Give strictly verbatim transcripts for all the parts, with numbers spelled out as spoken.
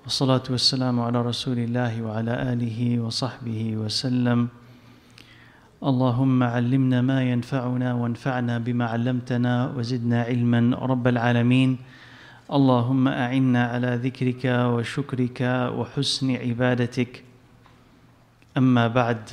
والصلاة والسلام على رسول الله وعلى آله وصحبه وسلم. اللهم علمنا ما ينفعنا وانفعنا بما علمتنا وزدنا علما رب العالمين. اللهم أعنا على ذكرك وشكرك وحسن عبادتك. أما بعد.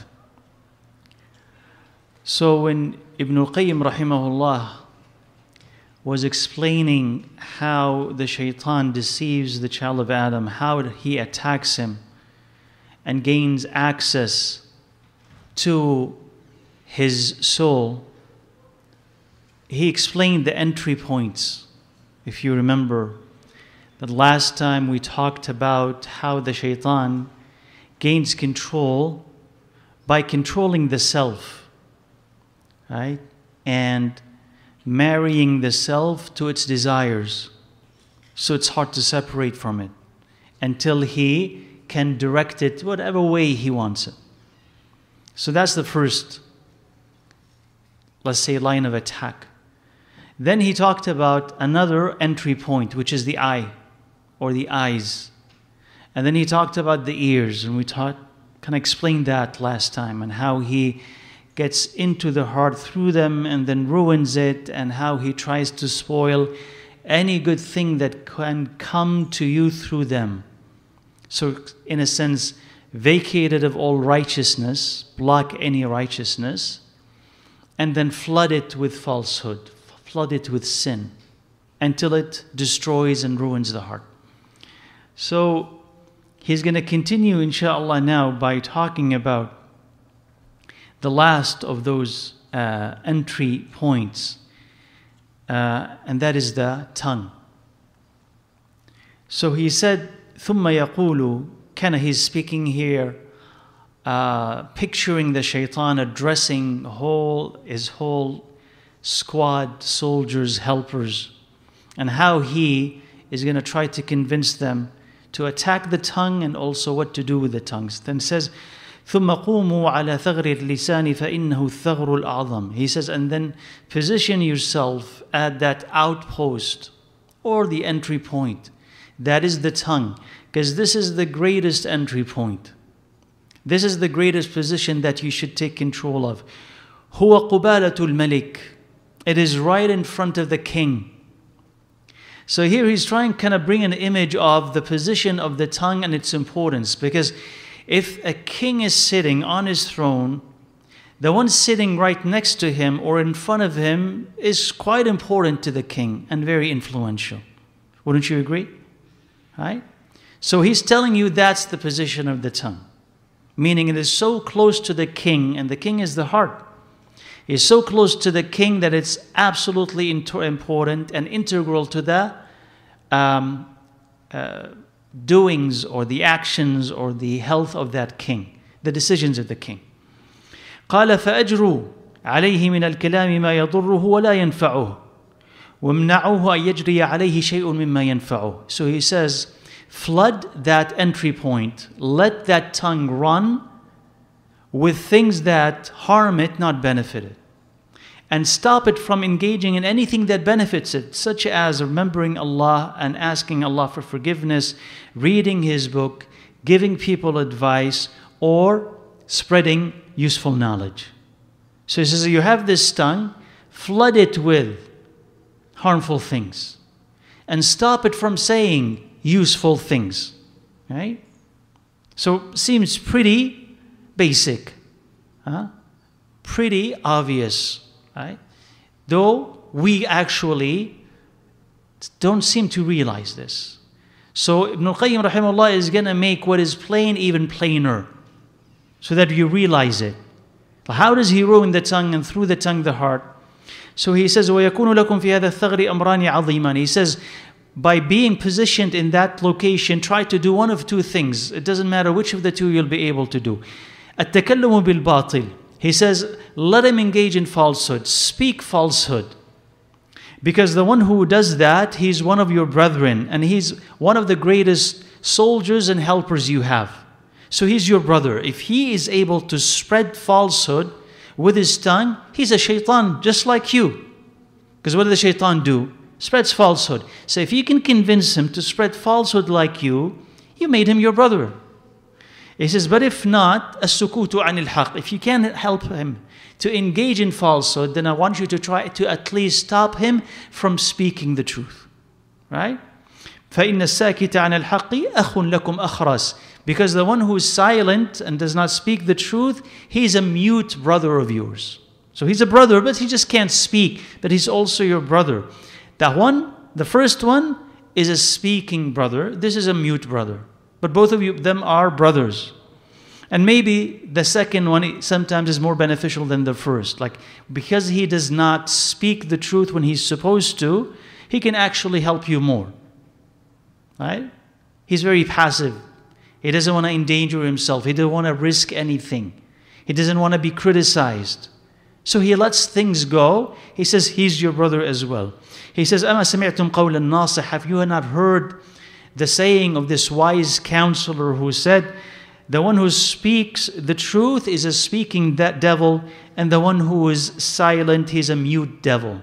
So when Ibn al-Qayyim rahimahullah was explaining how the shaitan deceives the child of Adam, how he attacks him and gains access to his soul, he explained the entry points. If you remember, that last time we talked about how the shaitan gains control by controlling the self, right? And marrying the self to its desires. So it's hard to separate from it until he can direct it whatever way he wants it. So that's the first, let's say, line of attack. Then he talked about another entry point, which is the eye or the eyes. And then he talked about the ears, and we taught, kind of explained that last time, and how he gets into the heart through them and then ruins it, and how he tries to spoil any good thing that can come to you through them. So in a sense, vacated of all righteousness, block any righteousness, and then flood it with falsehood, flood it with sin, until it destroys and ruins the heart. So he's going to continue, inshallah, now by talking about the last of those uh, entry points, uh, and that is the tongue. So he said, ثُمَّ يَقُولُ, kind of he's speaking here, uh, picturing the shaitan addressing whole, his whole squad, soldiers, helpers, and how he is going to try to convince them to attack the tongue and also what to do with the tongues. Then says, ثم قوموا على ثغر اللسان فإنه الثغر الأعظم. He says, and then position yourself at that outpost or the entry point. That is the tongue, because this is the greatest entry point. This is the greatest position that you should take control of. هو قبالة الملك. It is right in front of the king. So here he's trying to kind of bring an image of the position of the tongue and its importance, because if a king is sitting on his throne, the one sitting right next to him or in front of him is quite important to the king and very influential. Wouldn't you agree? Right? So he's telling you that's the position of the tongue. Meaning it is so close to the king, and the king is the heart. It's so close to the king that it's absolutely important and integral to the um, uh, doings or the actions or the health of that king, the decisions of the king. قال فأجروا عليه من الكلام ما يضره ولا ينفعه وامنعوه أن يجري عليه شيء مما ينفعه. So he says, flood that entry point, let that tongue run with things that harm it, not benefit it. And stop it from engaging in anything that benefits it, such as remembering Allah and asking Allah for forgiveness, reading His book, giving people advice, or spreading useful knowledge. So he says, you have this tongue, flood it with harmful things, and stop it from saying useful things. Right? So seems pretty basic, huh? Pretty obvious. Right? Though we actually don't seem to realize this. So Ibn al-Qayyim rahimahullah is going to make what is plain even plainer, so that you realize it. How does he ruin the tongue and through the tongue the heart? So he says, وَيَكُونُ لَكُمْ فِي هَذَا الثَّغْرِ أَمْرَانِ عَظِيمًا. He says, by being positioned in that location, try to do one of two things. It doesn't matter which of the two you'll be able to do. التكلم بالباطل. He says, let him engage in falsehood, speak falsehood. Because the one who does that, he's one of your brethren, and he's one of the greatest soldiers and helpers you have. So he's your brother. If he is able to spread falsehood with his tongue, he's a shaitan just like you. Because what does the shaitan do? Spreads falsehood. So if you can convince him to spread falsehood like you, you made him your brother. He says, but if not, as-sukutu anil haq. If you can't help him to engage in falsehood, then I want you to try to at least stop him from speaking the truth. Right? فَإِنَّ السَّاكِتَ عَنَ الْحَقِّ أَخٌ لَكُمْ أَخْرَسٌ. Because the one who is silent and does not speak the truth, he's a mute brother of yours. So he's a brother, but he just can't speak. But he's also your brother. That one, the first one, is a speaking brother. This is a mute brother. But both of you, them are brothers. And maybe the second one sometimes is more beneficial than the first. Like, because he does not speak the truth when he's supposed to, he can actually help you more. Right? He's very passive. He doesn't want to endanger himself. He doesn't want to risk anything. He doesn't want to be criticized. So he lets things go. He says he's your brother as well. He says, أَمَا سَمِعْتُمْ قَوْلَ النَّاصِحِ. Have you not heard the saying of this wise counselor who said, the one who speaks the truth is a speaking devil, and the one who is silent, he's a mute devil.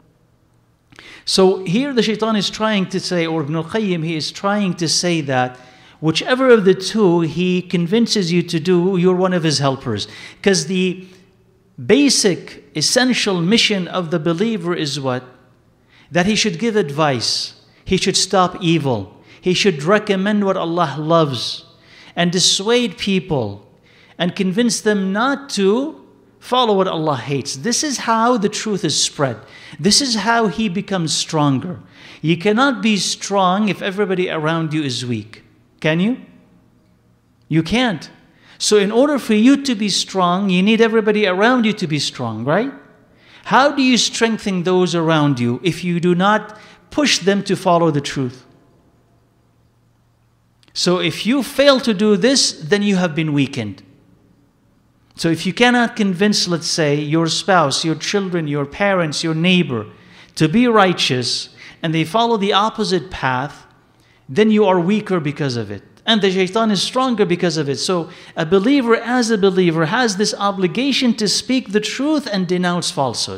So here the shaitan is trying to say, or Ibn al-Qayyim, he is trying to say that whichever of the two he convinces you to do, you're one of his helpers. Because the basic, essential mission of the believer is what? That he should give advice. He should stop evil. He should recommend what Allah loves and dissuade people and convince them not to follow what Allah hates. This is how the truth is spread. This is how he becomes stronger. You cannot be strong if everybody around you is weak. Can you? You can't. So in order for you to be strong, you need everybody around you to be strong, right? How do you strengthen those around you if you do not push them to follow the truth? So if you fail to do this, then you have been weakened. So if you cannot convince, let's say, your spouse, your children, your parents, your neighbor to be righteous, and they follow the opposite path, then you are weaker because of it. And the shaitan is stronger because of it. So a believer, as a believer, has this obligation to speak the truth and denounce falsehood.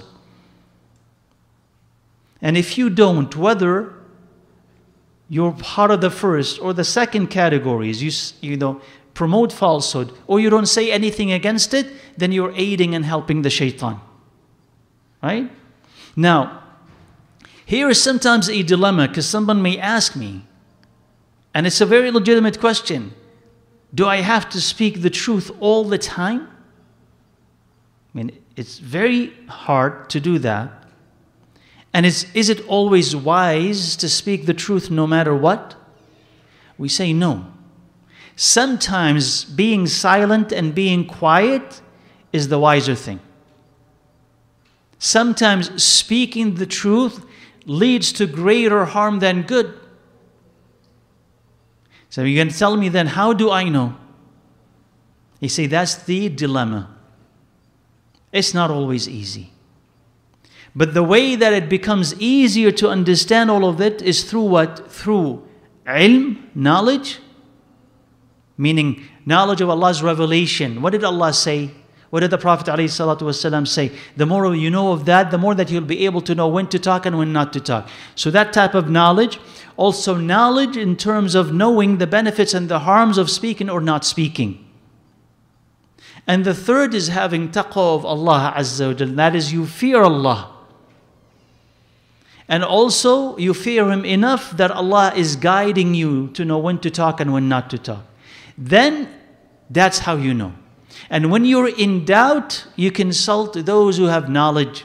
And if you don't, whether you're part of the first or the second categories, you, you know, promote falsehood, or you don't say anything against it, then you're aiding and helping the shaitan. Right? Now, here is sometimes a dilemma, because someone may ask me, and it's a very legitimate question, do I have to speak the truth all the time? I mean, it's very hard to do that. And is, is it always wise to speak the truth no matter what? We say no. Sometimes being silent and being quiet is the wiser thing. Sometimes speaking the truth leads to greater harm than good. So you're going to tell me then, how do I know? You see, that's the dilemma. It's not always easy. But the way that it becomes easier to understand all of it is through what? Through ilm, knowledge. Meaning knowledge of Allah's revelation. What did Allah say? What did the Prophet ﷺ say? The more you know of that, the more that you'll be able to know when to talk and when not to talk. So that type of knowledge. Also knowledge in terms of knowing the benefits and the harms of speaking or not speaking. And the third is having taqwa of Allah Azza wa Jal. That is, you fear Allah. And also you fear Him enough that Allah is guiding you to know when to talk and when not to talk. Then that's how you know. And when you're in doubt, you consult those who have knowledge.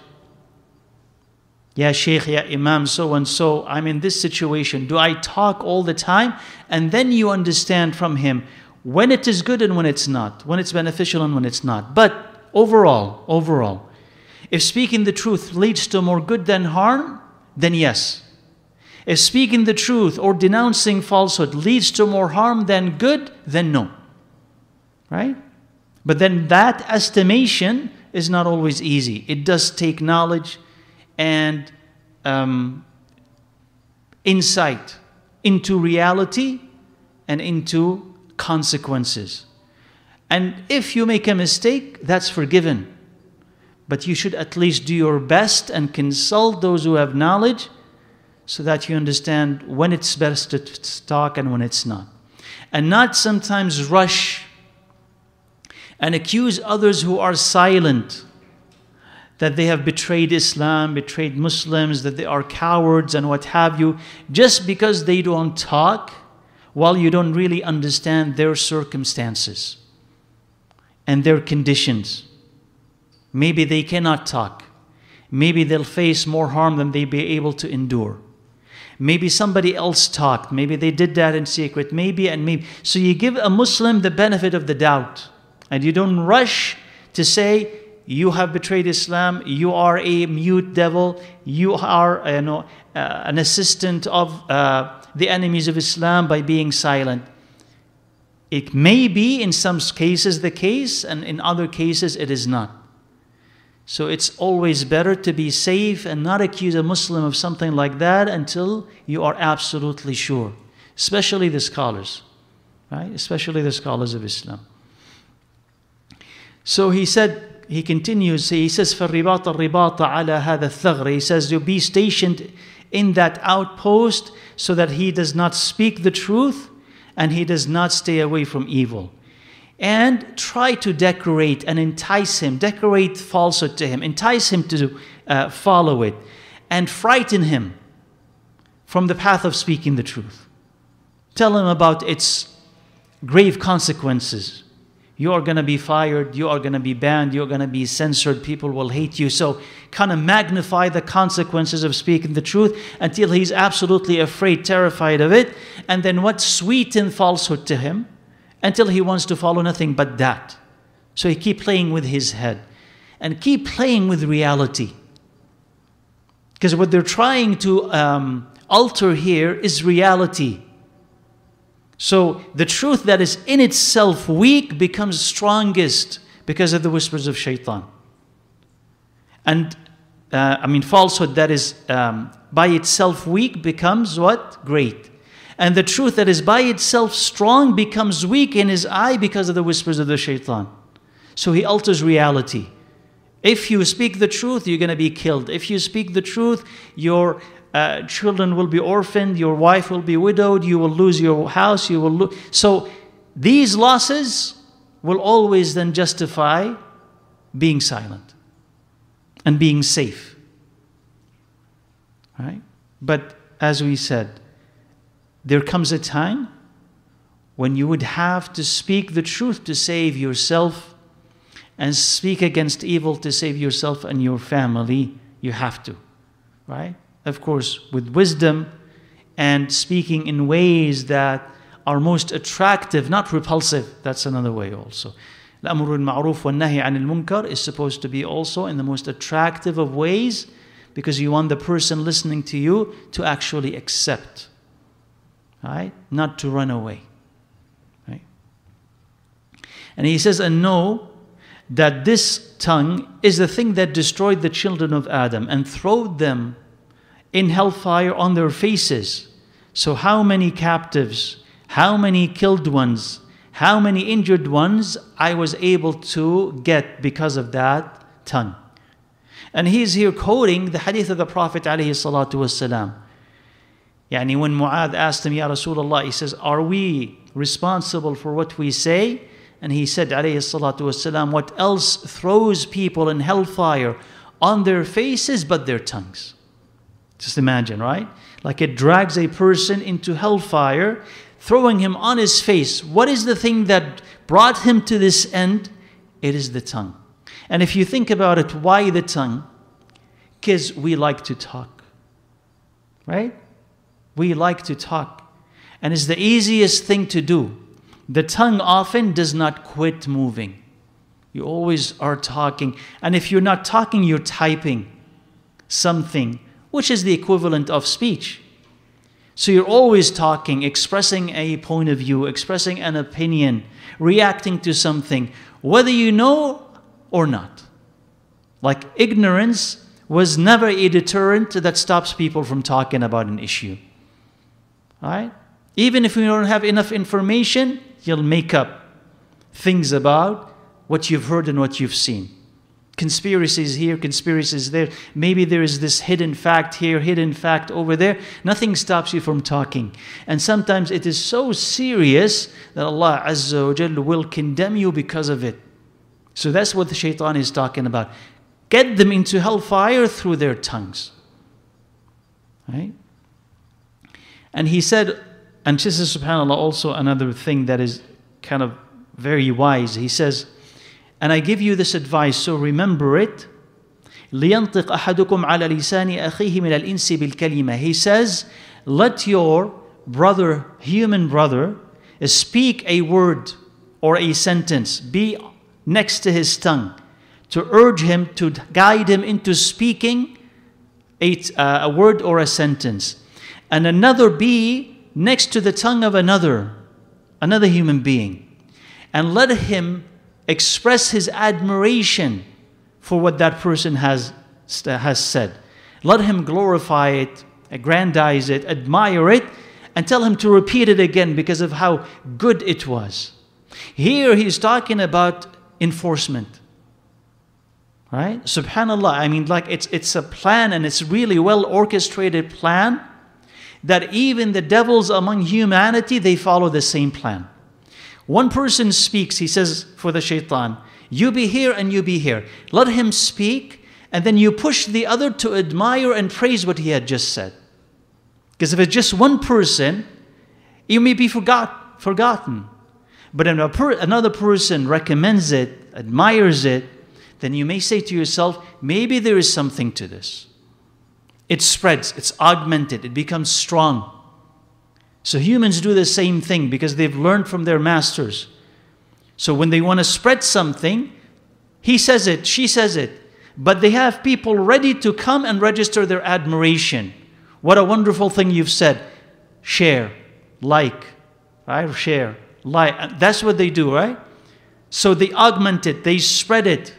Ya Shaykh, Ya Imam, so and so, I'm in this situation. Do I talk all the time? And then you understand from him when it is good and when it's not, when it's beneficial and when it's not. But overall, overall, if speaking the truth leads to more good than harm, then yes. If speaking the truth or denouncing falsehood leads to more harm than good, then no. Right? But then that estimation is not always easy. It does take knowledge and um, insight into reality and into consequences. And if you make a mistake, that's forgiven. But you should at least do your best and consult those who have knowledge so that you understand when it's best to talk and when it's not. and not sometimes rush and accuse others who are silent that they have betrayed Islam, betrayed Muslims, that they are cowards and what have you, just because they don't talk while you don't really understand their circumstances and their conditions. Maybe they cannot talk. Maybe they'll face more harm than they be able to endure. Maybe somebody else talked. Maybe they did that in secret. Maybe and maybe. So you give a Muslim the benefit of the doubt. And you don't rush to say, you have betrayed Islam, you are a mute devil, you are you know, uh, an assistant of uh, the enemies of Islam by being silent. It may be in some cases the case, and in other cases it is not. So it's always better to be safe and not accuse a Muslim of something like that until you are absolutely sure. Especially the scholars, right? Especially the scholars of Islam. So he said, he continues, he says, فَالرِّبَاطَ الرِّبَاطَ عَلَى هَذَا الثَّغْرِ. He says, you be stationed in that outpost so that he does not speak the truth and he does not stay away from evil. And try to decorate and entice him, decorate falsehood to him, entice him to uh, follow it, and frighten him from the path of speaking the truth. Tell him about its grave consequences. You are going to be fired, you are going to be banned, you are going to be censored, people will hate you. So kind of magnify the consequences of speaking the truth until he's absolutely afraid, terrified of it. And then what? Sweeten falsehood to him until he wants to follow nothing but that. So he keep playing with his head and keep playing with reality. Because what they're trying to um, alter here is reality. So the truth that is in itself weak becomes strongest because of the whispers of shaitan. And uh, I mean falsehood that is um, by itself weak becomes what? Great. And the truth that is by itself strong becomes weak in his eye because of the whispers of the shaitan. So he alters reality. If you speak the truth, you're going to be killed. If you speak the truth, your uh, children will be orphaned, your wife will be widowed, you will lose your house, you will lose. So these losses will always then justify being silent and being safe. Right? But as we said, there comes a time when you would have to speak the truth to save yourself and speak against evil to save yourself and your family. You have to, right? Of course, with wisdom and speaking in ways that are most attractive, not repulsive. That's another way also. الأمر بالمعروف والنهي عن المنكر is supposed to be also in the most attractive of ways because you want the person listening to you to actually accept. Right? Not to run away. Right? And he says, and know that this tongue is the thing that destroyed the children of Adam and throwed them in hellfire on their faces. So how many captives, how many killed ones, how many injured ones I was able to get because of that tongue. And he's here quoting the hadith of the Prophet alayhi salatu wasalam. Yani when Mu'adh asked him, Ya Rasulullah, he says, are we responsible for what we say? And he said, alayhi salatu wasalam, what else throws people in hellfire on their faces but their tongues? Just imagine, right? Like it drags a person into hellfire, throwing him on his face. What is the thing that brought him to this end? It is the tongue. And if you think about it, why the tongue? Because we like to talk, right? We like to talk. And it's the easiest thing to do. The tongue often does not quit moving. You always are talking. And if you're not talking, you're typing something, which is the equivalent of speech. So you're always talking, expressing a point of view, expressing an opinion, reacting to something, whether you know or not. Like ignorance was never a deterrent that stops people from talking about an issue. Right? Even if you don't have enough information, you'll make up things about what you've heard and what you've seen. Conspiracies here, conspiracies there. Maybe there is this hidden fact here, hidden fact over there. Nothing stops you from talking. And sometimes it is so serious that Allah Azza wa Jalla will condemn you because of it. So that's what the shaitan is talking about. Get them into hellfire through their tongues. Right? And he said, and this is subhanAllah also another thing that is kind of very wise. He says, and I give you this advice, so remember it. لِيَنْطِقْ أَحَدُكُمْ عَلَى لِسَانِ أَخِيهِ مِنَ الْإِنسِ بِالْكَلِمَةِ. He says, let your brother, human brother, speak a word or a sentence, be next to his tongue, to urge him, to guide him into speaking a, uh, a word or a sentence. And another be next to the tongue of another, another human being. And let him express his admiration for what that person has, has said. Let him glorify it, aggrandize it, admire it, and tell him to repeat it again because of how good it was. Here he's talking about enforcement. Right? Subhanallah, I mean, like it's it's a plan, and it's really well orchestrated plan that even the devils among humanity, they follow the same plan. One person speaks, he says for the shaitan, you be here and you be here. Let him speak, and then you push the other to admire and praise what he had just said. Because if it's just one person, you may be forgot, forgotten. But if a per, another person recommends it, admires it, then you may say to yourself, maybe there is something to this. It spreads, it's augmented, it becomes strong. So humans do the same thing because they've learned from their masters. So when they want to spread something, he says it, she says it, but they have people ready to come and register their admiration. What a wonderful thing you've said. Share, like, right? Share, like. That's what they do, right? So they augment it, they spread it.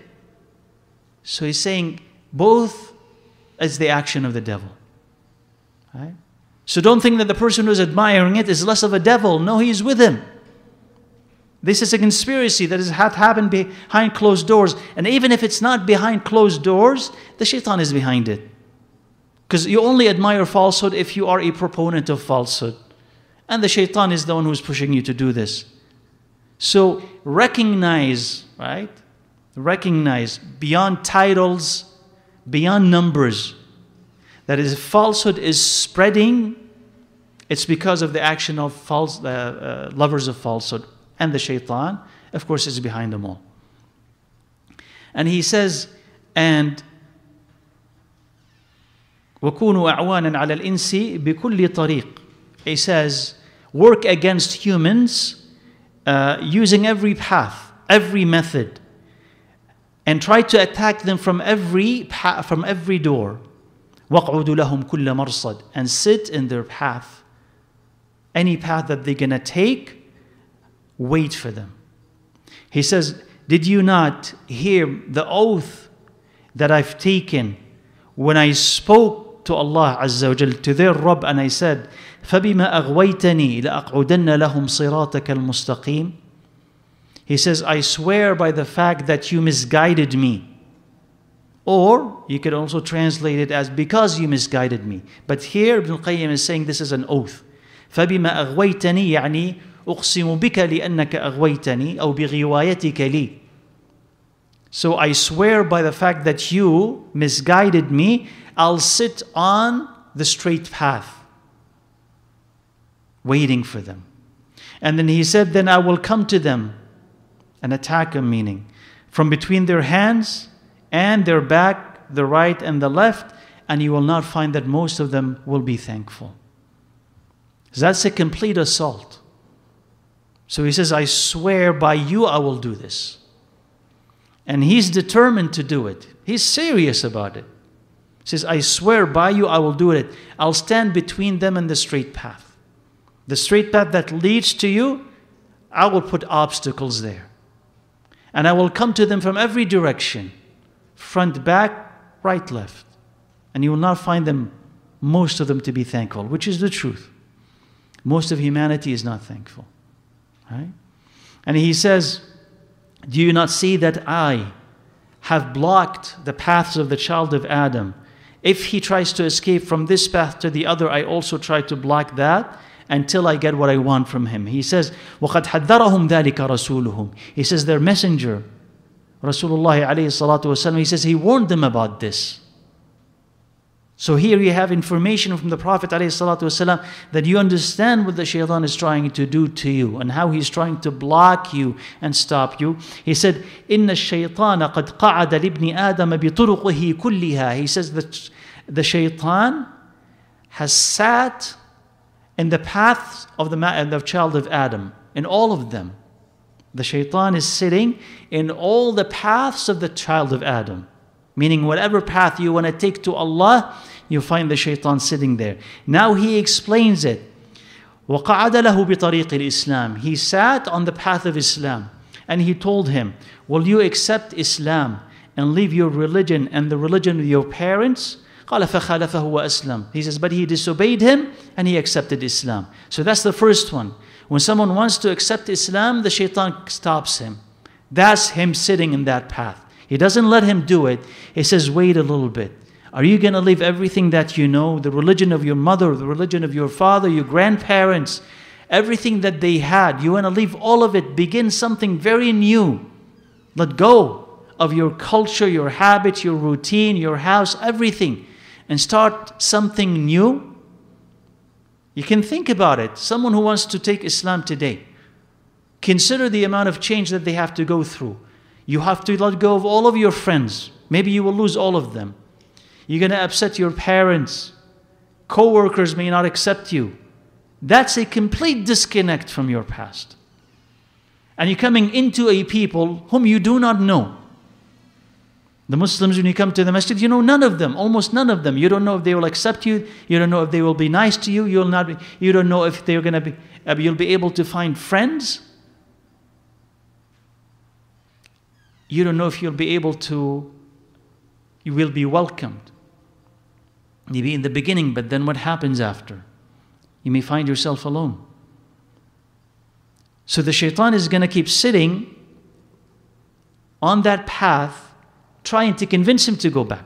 So he's saying both is the action of the devil. Right? So don't think that the person who's admiring it is less of a devil. No, he's with him. This is a conspiracy that has happened behind closed doors. And even if it's not behind closed doors, the shaitan is behind it. Because you only admire falsehood if you are a proponent of falsehood. And the shaitan is the one who's pushing you to do this. So recognize, right? Recognize beyond titles, beyond numbers, that is, if falsehood is spreading, it's because of the action of false uh, uh, lovers of falsehood. And the shaitan, of course, is behind them all. And he says, and وَكُونُوا أَعْوَانًا عَلَى الْإِنسِ بِكُلِّ طَرِيقٍ. He says, work against humans uh, using every path, every method, and try to attack them from every path, from every door. وَقْعُدُوا لَهُمْ كُلَّ مَرْصَدٍ. And sit in their path. Any path that they're going to take, wait for them. He says, did you not hear the oath that I've taken when I spoke to Allah Azza wa Jal, to their Rabb, and I said, فَبِمَا أَغْوَيْتَنِي لَأَقْعُدَنَّ لَهُمْ صِرَاطَكَ الْمُسْتَقِيمِ. He says, I swear by the fact that you misguided me. Or you could also translate it as because you misguided me. But here Ibn al-Qayyim is saying this is an oath. فَبِمَا أَغْوَيْتَنِي يعني أقسم بك لأنك أغويتني أو بغوايتك لي. So I swear by the fact that you misguided me, I'll sit on the straight path, waiting for them. And then he said, then I will come to them and attack them, meaning from between their hands and their back, the right and the left, and you will not find that most of them will be thankful. That's a complete assault. So he says, I swear by you I will do this. And he's determined to do it. He's serious about it. He says, I swear by you I will do it. I'll stand between them and the straight path. The straight path that leads to you, I will put obstacles there. And I will come to them from every direction. Front, back, right, left. And you will not find them, most of them, to be thankful, which is the truth. Most of humanity is not thankful. Right? And he says, do you not see that I have blocked the paths of the child of Adam. If he tries to escape from this path to the other, I also try to block that until I get what I want from him. He says, وَقَدْ حَذَّرَهُمْ ذَلِكَ رَسُولُهُم. He says their messenger, Rasulullah alayhi salatu wasalam, he says he warned them about this. So here you have information from the Prophet alayhi salatu wasalam that you understand what the shaitan is trying to do to you and how he's trying to block you and stop you. He said, إِنَّ الشَّيْطَانَ قَدْ قَعَدَ لِابْنِ آدَمَ بِطُرُقِهِ كُلِّهَا. He says that the shaitan has sat in the paths of the, the child of Adam, in all of them. The shaitan is sitting in all the paths of the child of Adam. Meaning whatever path you want to take to Allah, you find the shaitan sitting there. Now he explains it. وَقَعَدَ لَهُ بِطَرِيقِ الْإِسْلَامِ. He sat on the path of Islam and he told him, will you accept Islam and leave your religion and the religion of your parents? قَالَ فَخَالَفَهُ وَأَسْلَمَ. He says, but he disobeyed him and he accepted Islam. So that's the first one. When someone wants to accept Islam, the shaitan stops him. That's him sitting in that path. He doesn't let him do it. He says, wait a little bit. Are you going to leave everything that you know, the religion of your mother, the religion of your father, your grandparents, everything that they had? You want to leave all of it, begin something very new. Let go of your culture, your habits, your routine, your house, everything, and start something new? You can think about it. Someone who wants to take Islam today, consider the amount of change that they have to go through. You have to let go of all of your friends. Maybe you will lose all of them. You're going to upset your parents. Co-workers may not accept you. That's a complete disconnect from your past. And you're coming into a people whom you do not know. The Muslims, when you come to the masjid, you know none of them, almost none of them. You don't know if they will accept you. You don't know if they will be nice to you. You'll not be, you don't know if they're going to be, uh, you'll be able to find friends. You don't know if you'll be able to, you will be welcomed. Maybe in the beginning, but then what happens after? You may find yourself alone. So the shaitan is going to keep sitting on that path, trying to convince him to go back.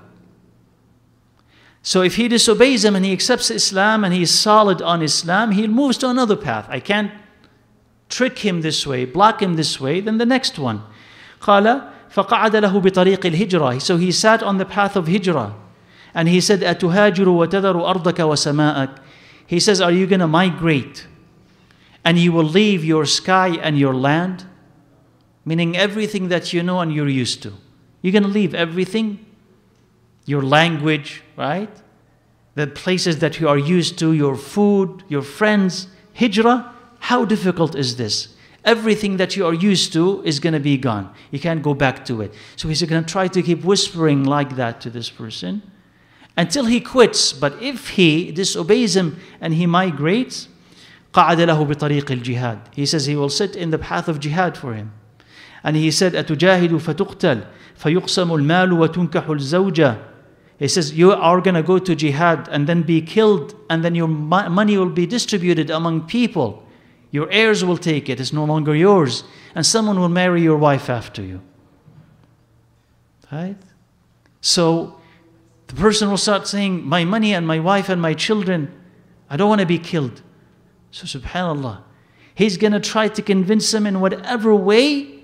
So if he disobeys him and he accepts Islam and he is solid on Islam, he moves to another path. I can't trick him this way, block him this way, then the next one. قال فقعد له بطريق الهجرة. So he sat on the path of hijrah. And he said, أتهاجر وتذر أرضك وسماءك. He says, are you going to migrate? And you will leave your sky and your land? Meaning everything that you know and you're used to. You're going to leave everything? Your language, right? The places that you are used to, your food, your friends. Hijrah, how difficult is this? Everything that you are used to is going to be gone. You can't go back to it. So he's going to try to keep whispering like that to this person until he quits. But if he disobeys him and he migrates, قَعَدَ لَهُ بِطَرِيقِ الْجِهَادِ. He says he will sit in the path of jihad for him. And he said, أَتُجَاهِدُ فَتُقْتَلْ فَيُقْسَمُ الْمَالُ وَتُنْكَحُ الزَّوْجَةِ. He says, you are going to go to jihad and then be killed, and then your money will be distributed among people. Your heirs will take it. It's no longer yours. And someone will marry your wife after you. Right? So the person will start saying, my money and my wife and my children, I don't want to be killed. So subhanAllah, he's going to try to convince him in whatever way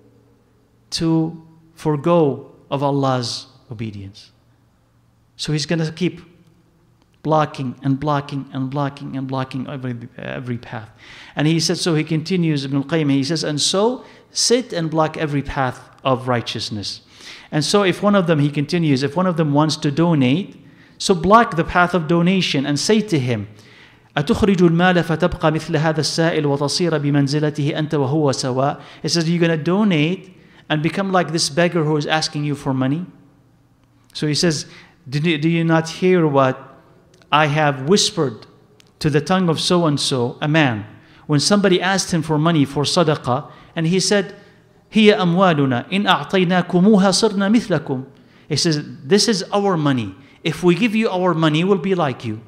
to forgo of Allah's obedience. So he's going to keep blocking and blocking and blocking and blocking every, every path. And he said, so he continues, Ibn al-Qayyim, he says, and so sit and block every path of righteousness. And so if one of them, he continues, if one of them wants to donate, so block the path of donation and say to him, أتخرج المال فتبقى مثل هذا السائل وتصير بمنزلته أنت وهو سواء. He says, you're going to donate and become like this beggar who is asking you for money. So he says, do you, do you not hear what I have whispered to the tongue of so-and-so, a man, when somebody asked him for money for sadaqah, and he said, هي أموالنا إن أعطيناكموها صرنا مثلكم. He says, this is our money. If we give you our money, we'll be like you.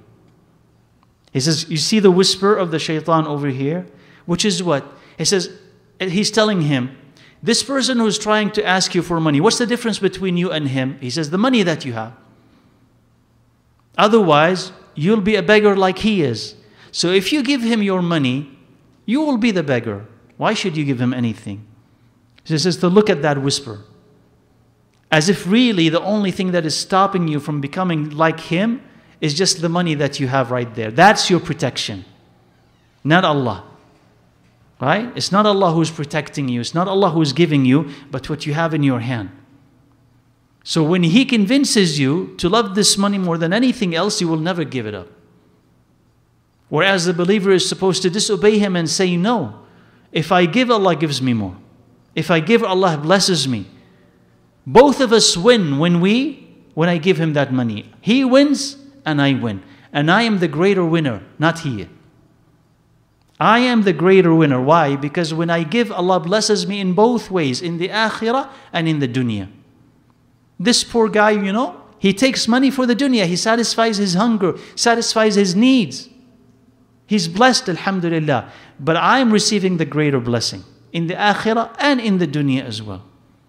He says, you see the whisper of the shaitan over here? Which is what? He says, he's telling him, This person who's trying to ask you for money, what's the difference between you and him? He says, the money that you have. Otherwise, you'll be a beggar like he is. So if you give him your money, you will be the beggar. Why should you give him anything? He says to look at that whisper. As if really the only thing that is stopping you from becoming like him is just the money that you have right there. That's your protection, not Allah. Right? It's not Allah who's protecting you. It's not Allah who's giving you, but what you have in your hand. So when He convinces you to love this money more than anything else, you will never give it up. Whereas the believer is supposed to disobey Him and say, no, if I give, Allah gives me more. If I give, Allah blesses me. Both of us win when we, when I give Him that money. He wins and I win. And I am the greater winner, not He. I am the greater winner. Why? Because when I give, Allah blesses me in both ways, in the akhirah and in the dunya. This poor guy, you know, he takes money for the dunya. He satisfies his hunger, satisfies his needs. He's blessed, alhamdulillah. But I am receiving the greater blessing in the akhirah and in the dunya as well.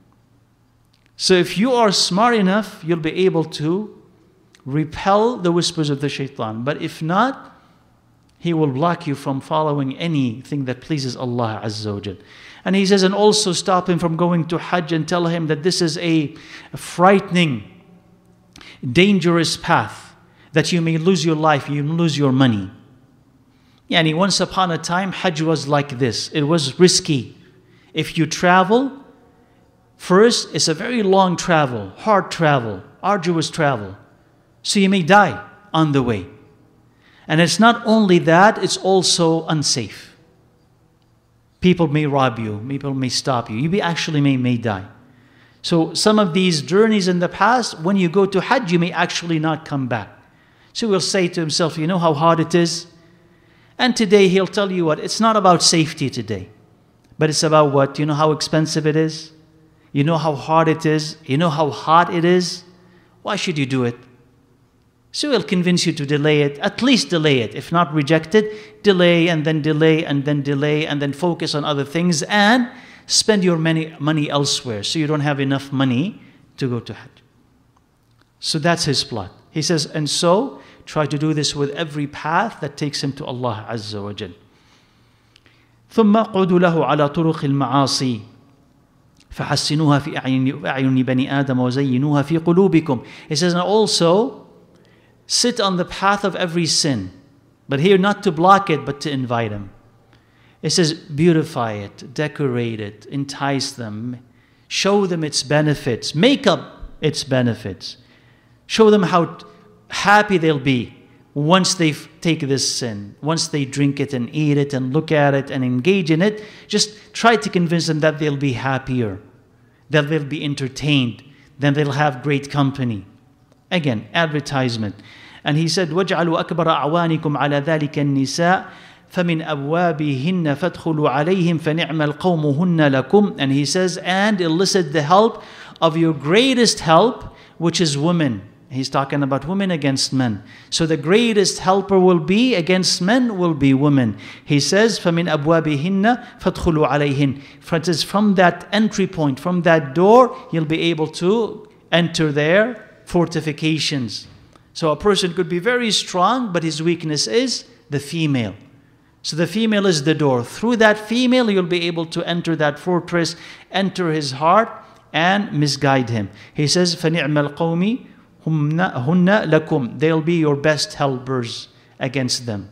So if you are smart enough, you'll be able to repel the whispers of the shaitan. But if not, he will block you from following anything that pleases Allah Azza wa Jal. And he says, and also stop him from going to Hajj and tell him that this is a frightening, dangerous path, that you may lose your life, you may lose your money. Yani once upon a time, Hajj was like this. It was risky. If you travel, first, it's a very long travel, hard travel, arduous travel. So you may die on the way. And it's not only that, it's also unsafe. People may rob you, people may stop you, you may actually may, may die. So some of these journeys in the past, when you go to Hajj, you may actually not come back. So he'll say to himself, you know how hard it is? And today he'll tell you what, it's not about safety today, but it's about what? You know how expensive it is? You know how hard it is? You know how hot it is? Why should you do it? So he'll convince you to delay it, at least delay it. If not reject it, delay and then delay and then delay and then focus on other things and spend your money, money elsewhere so you don't have enough money to go to Hajj. So that's his plot. He says, and so try to do this with every path that takes him to Allah Azza wa Jal. ثم قعدوا له على طرق المعاصي فحسنوها في أعين بني آدم وزينوها في قلوبكم. He says, and also sit on the path of every sin. But here not to block it, but to invite him. It says beautify it, decorate it, entice them, show them its benefits, make up its benefits. Show them how happy they'll be once they take this sin, once they drink it and eat it and look at it and engage in it. Just try to convince them that they'll be happier, that they'll be entertained, then they'll have great company. Again, advertisement. And he said, وَاجْعَلُوا أَكْبَرَ أَعْوَانِكُمْ عَلَى ذَلِكَ النِّسَاءِ فَمِنْ أَبْوَابِهِنَّ فَادْخُلُوا عَلَيْهِمْ فَنِعْمَ الْقَوْمُ هُنَّ لَكُمْ. And he says, and elicit the help of your greatest help, which is women. He's talking about women against men. So the greatest helper will be against men will be women. He says, فَمِنْ أَبْوَابِهِنَّ فَادْخُلُوا عَلَيْهِنْ. For it says, from that entry point, from that door, you'll be able to enter their fortifications. So a person could be very strong, but his weakness is the female. So the female is the door. Through that female, you'll be able to enter that fortress, enter his heart, and misguide him. He says, فَنِعْمَ الْقَوْمِ هُنَّ لَكُمْ. They'll be your best helpers against them.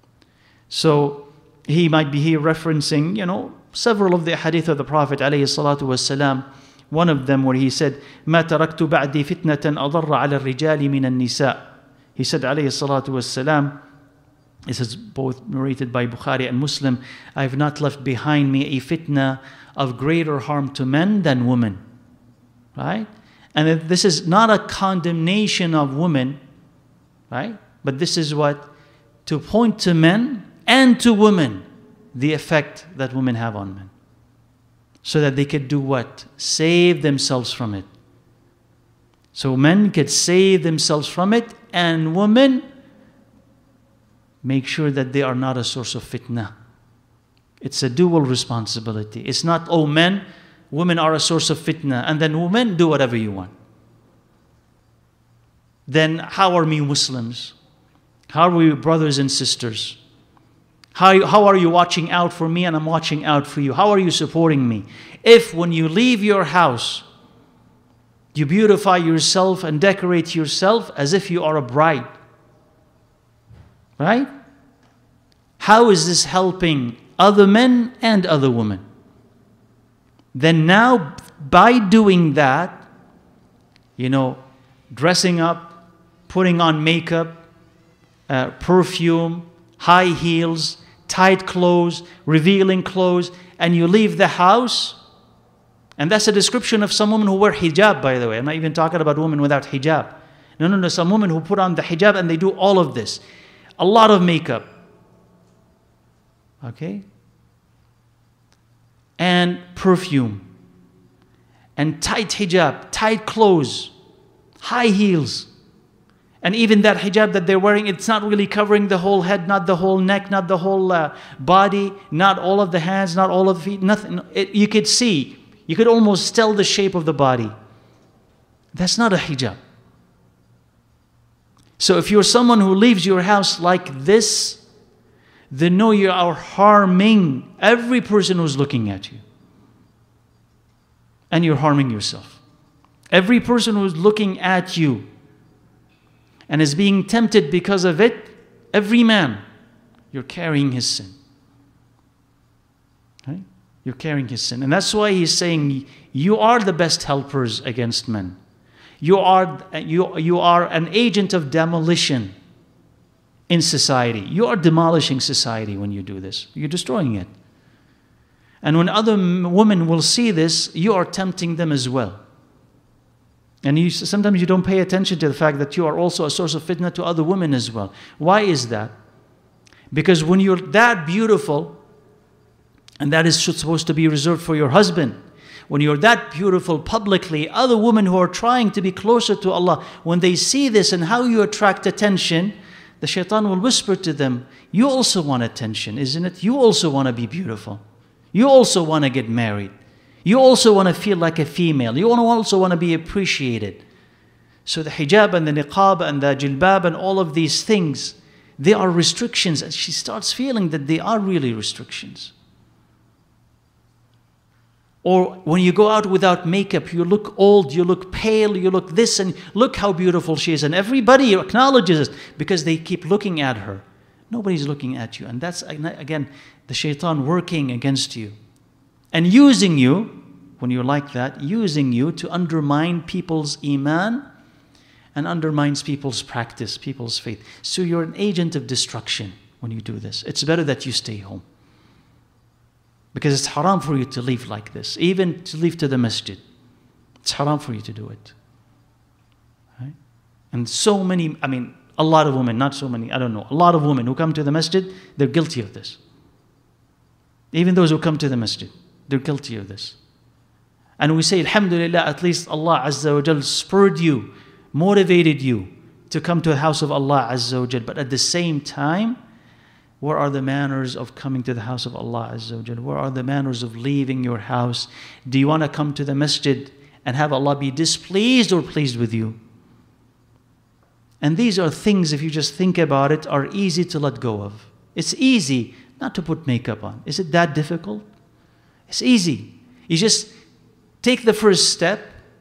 So he might be here referencing, you know, several of the hadith of the Prophet alayhi salatu wasalam. One of them where he said, مَا تَرَكْتُ بَعْدِي فِتْنَةً أَضَرَّ عَلَى الرِّجَالِ مِنَ النِّسَاءِ. He said, alayhi salatu wasalam, this is both narrated by Bukhari and Muslim, I have not left behind me a fitna of greater harm to men than women. Right? And this is not a condemnation of women, right? But this is what? To point to men and to women the effect that women have on men. So that they could do what? Save themselves from it. So men could save themselves from it, and women make sure that they are not a source of fitna. It's a dual responsibility. It's not, oh men, women are a source of fitna, and then women do whatever you want. Then how are we Muslims? How are we brothers and sisters? How, how are you watching out for me and I'm watching out for you? How are you supporting me? If when you leave your house, you beautify yourself and decorate yourself as if you are a bride, right? How is this helping other men and other women? Then now, by doing that, you know, dressing up, putting on makeup, uh, perfume, high heels, tight clothes, revealing clothes, and you leave the house. And that's a description of some women who wear hijab, by the way. I'm not even talking about women without hijab. No, no, no, some women who put on the hijab and they do all of this. A lot of makeup. Okay? And perfume. And tight hijab, tight clothes, high heels. And even that hijab that they're wearing, it's not really covering the whole head, not the whole neck, not the whole uh, body, not all of the hands, not all of the feet, nothing. It, you could see, you could almost tell the shape of the body. That's not a hijab. So if you're someone who leaves your house like this, then know you are harming every person who's looking at you. And you're harming yourself. Every person who's looking at you and is being tempted because of it, every man, you're carrying his sin. Right? You're carrying his sin. And that's why he's saying, you are the best helpers against men. You are, you, you are an agent of demolition in society. You are demolishing society when you do this. You're destroying it. And when other women will see this, you are tempting them as well. And you, sometimes you don't pay attention to the fact that you are also a source of fitna to other women as well. Why is that? Because when you're that beautiful, and that is supposed to be reserved for your husband, when you're that beautiful publicly, other women who are trying to be closer to Allah, when they see this and how you attract attention, the shaitan will whisper to them, you also want attention, isn't it? You also want to be beautiful. You also want to get married. You also want to feel like a female. You also want to be appreciated. So the hijab and the niqab and the jilbab and all of these things, they are restrictions. And she starts feeling that they are really restrictions. Or when you go out without makeup, you look old, you look pale, you look this, and look how beautiful she is. And everybody acknowledges it because they keep looking at her. Nobody's looking at you. And that's, again, the shaitan working against you. And using you, when you're like that, using you to undermine people's iman and undermines people's practice, people's faith. So you're an agent of destruction when you do this. It's better that you stay home. Because it's haram for you to leave like this. Even to leave to the masjid. It's haram for you to do it. Right? And so many, I mean, a lot of women, not so many, I don't know, a lot of women who come to the masjid, they're guilty of this. Even those who come to the masjid, they're guilty of this. And we say, alhamdulillah, at least Allah Azza wa Jal spurred you, motivated you to come to the house of Allah Azza wa Jal. But at the same time, where are the manners of coming to the house of Allah Azza wa Jal? Where are the manners of leaving your house? Do you want to come to the masjid and have Allah be displeased or pleased with you? And these are things, if you just think about it, are easy to let go of. It's easy not to put makeup on. Is it that difficult? It's easy. You just take the first step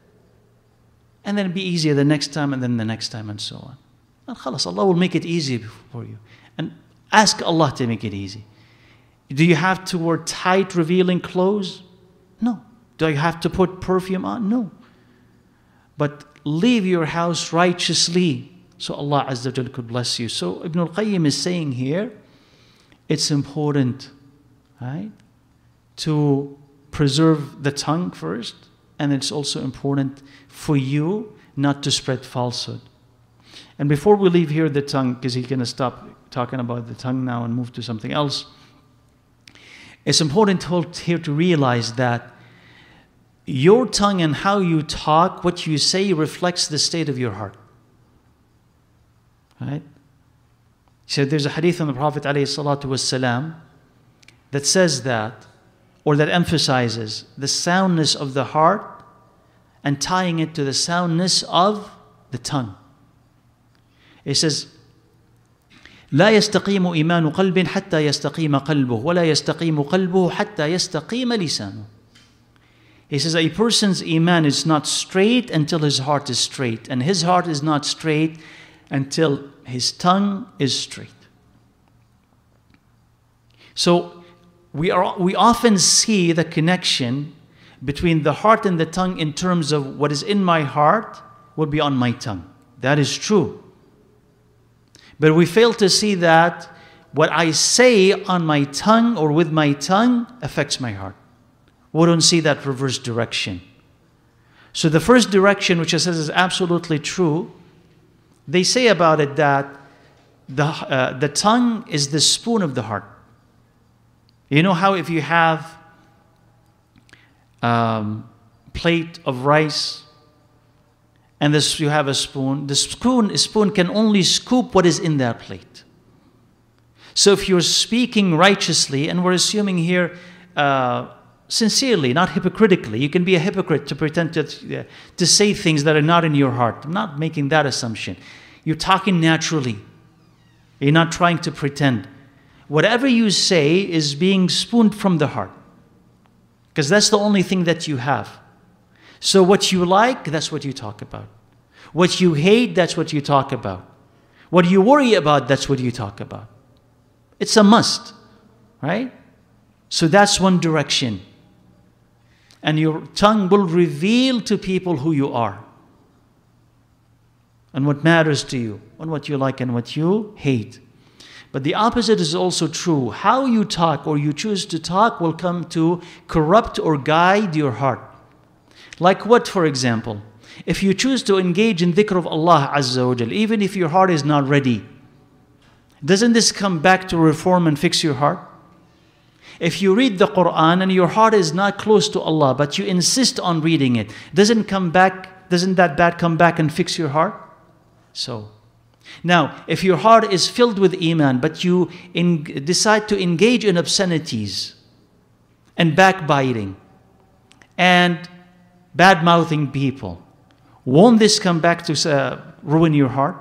and then it'll be easier the next time and then the next time and so on. And khalas, Allah will make it easy for you. And ask Allah to make it easy. Do you have to wear tight, revealing clothes? No. Do you have to put perfume on? No. But leave your house righteously so Allah Azza wa Jal could bless you. So Ibn al-Qayyim is saying here, it's important, right, to preserve the tongue first, and it's also important for you not to spread falsehood. And before we leave here the tongue, because he's going to stop talking about the tongue now and move to something else, it's important to, here to realize that your tongue and how you talk, what you say, reflects the state of your heart. Right? So there's a hadith on the Prophet ﷺ that says that or that emphasizes the soundness of the heart and tying it to the soundness of the tongue. It says, لا يستقيم إيمان قلب حتى يستقيم قلبه ولا يستقيم قلبه حتى يستقيم لسانه. He says a person's iman is not straight until his heart is straight, and his heart is not straight until his tongue is straight. So we are we often see the connection between the heart and the tongue in terms of what is in my heart will be on my tongue. That is true. But we fail to see that what I say on my tongue or with my tongue affects my heart. We don't see that reverse direction. So the first direction, which I says is absolutely true, they say about it that the, uh, the tongue is the spoon of the heart. You know how if you have a um, plate of rice and this, you have a spoon, the spoon, spoon can only scoop what is in that plate. So if you're speaking righteously, and we're assuming here uh, sincerely, not hypocritically, you can be a hypocrite to pretend to, uh, to say things that are not in your heart. I'm not making that assumption. You're talking naturally. You're not trying to pretend. Whatever you say is being spooned from the heart, because that's the only thing that you have. So what you like, that's what you talk about. What you hate, that's what you talk about. What you worry about, that's what you talk about. It's a must, right? So that's one direction. And your tongue will reveal to people who you are and what matters to you, and what you like and what you hate. But the opposite is also true. How you talk or you choose to talk will come to corrupt or guide your heart. Like what, for example? If you choose to engage in dhikr of Allah Azza wa Jal, even if your heart is not ready, doesn't this come back to reform and fix your heart? If you read the Quran and your heart is not close to Allah, but you insist on reading it, doesn't come back, doesn't that bad come back and fix your heart? So, now, if your heart is filled with iman, but you in, decide to engage in obscenities and backbiting and bad-mouthing people, won't this come back to uh, ruin your heart?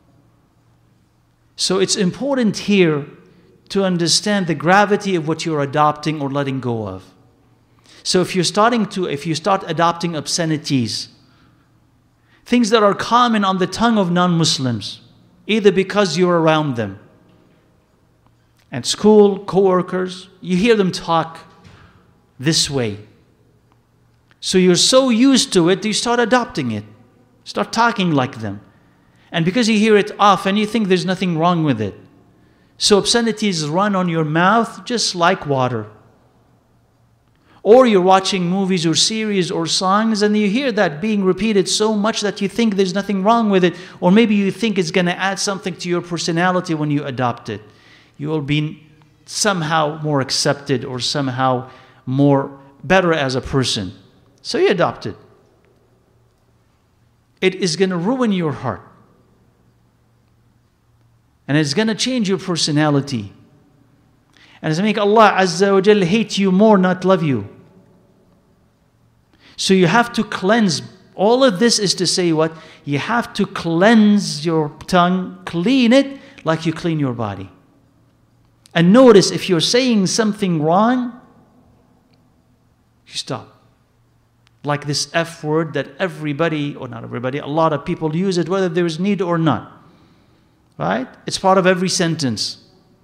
So it's important here to understand the gravity of what you're adopting or letting go of. So if you're starting to, if you start adopting obscenities, things that are common on the tongue of non-Muslims, either because you're around them, at school, co-workers, you hear them talk this way. So you're so used to it, you start adopting it. Start talking like them. And because you hear it often, you think there's nothing wrong with it. So obscenities run on your mouth just like water. Or you're watching movies or series or songs and you hear that being repeated so much that you think there's nothing wrong with it. Or maybe you think it's going to add something to your personality when you adopt it. You will be somehow more accepted or somehow more better as a person. So you adopt it. It is going to ruin your heart. And it's going to change your personality. And it's going to make Allah Azza wa Jal hate you more, not love you. So you have to cleanse. All of this is to say what? You have to cleanse your tongue, clean it like you clean your body. And notice if you're saying something wrong, you stop. Like this F word that everybody, or not everybody, a lot of people use it whether there is need or not. Right? It's part of every sentence.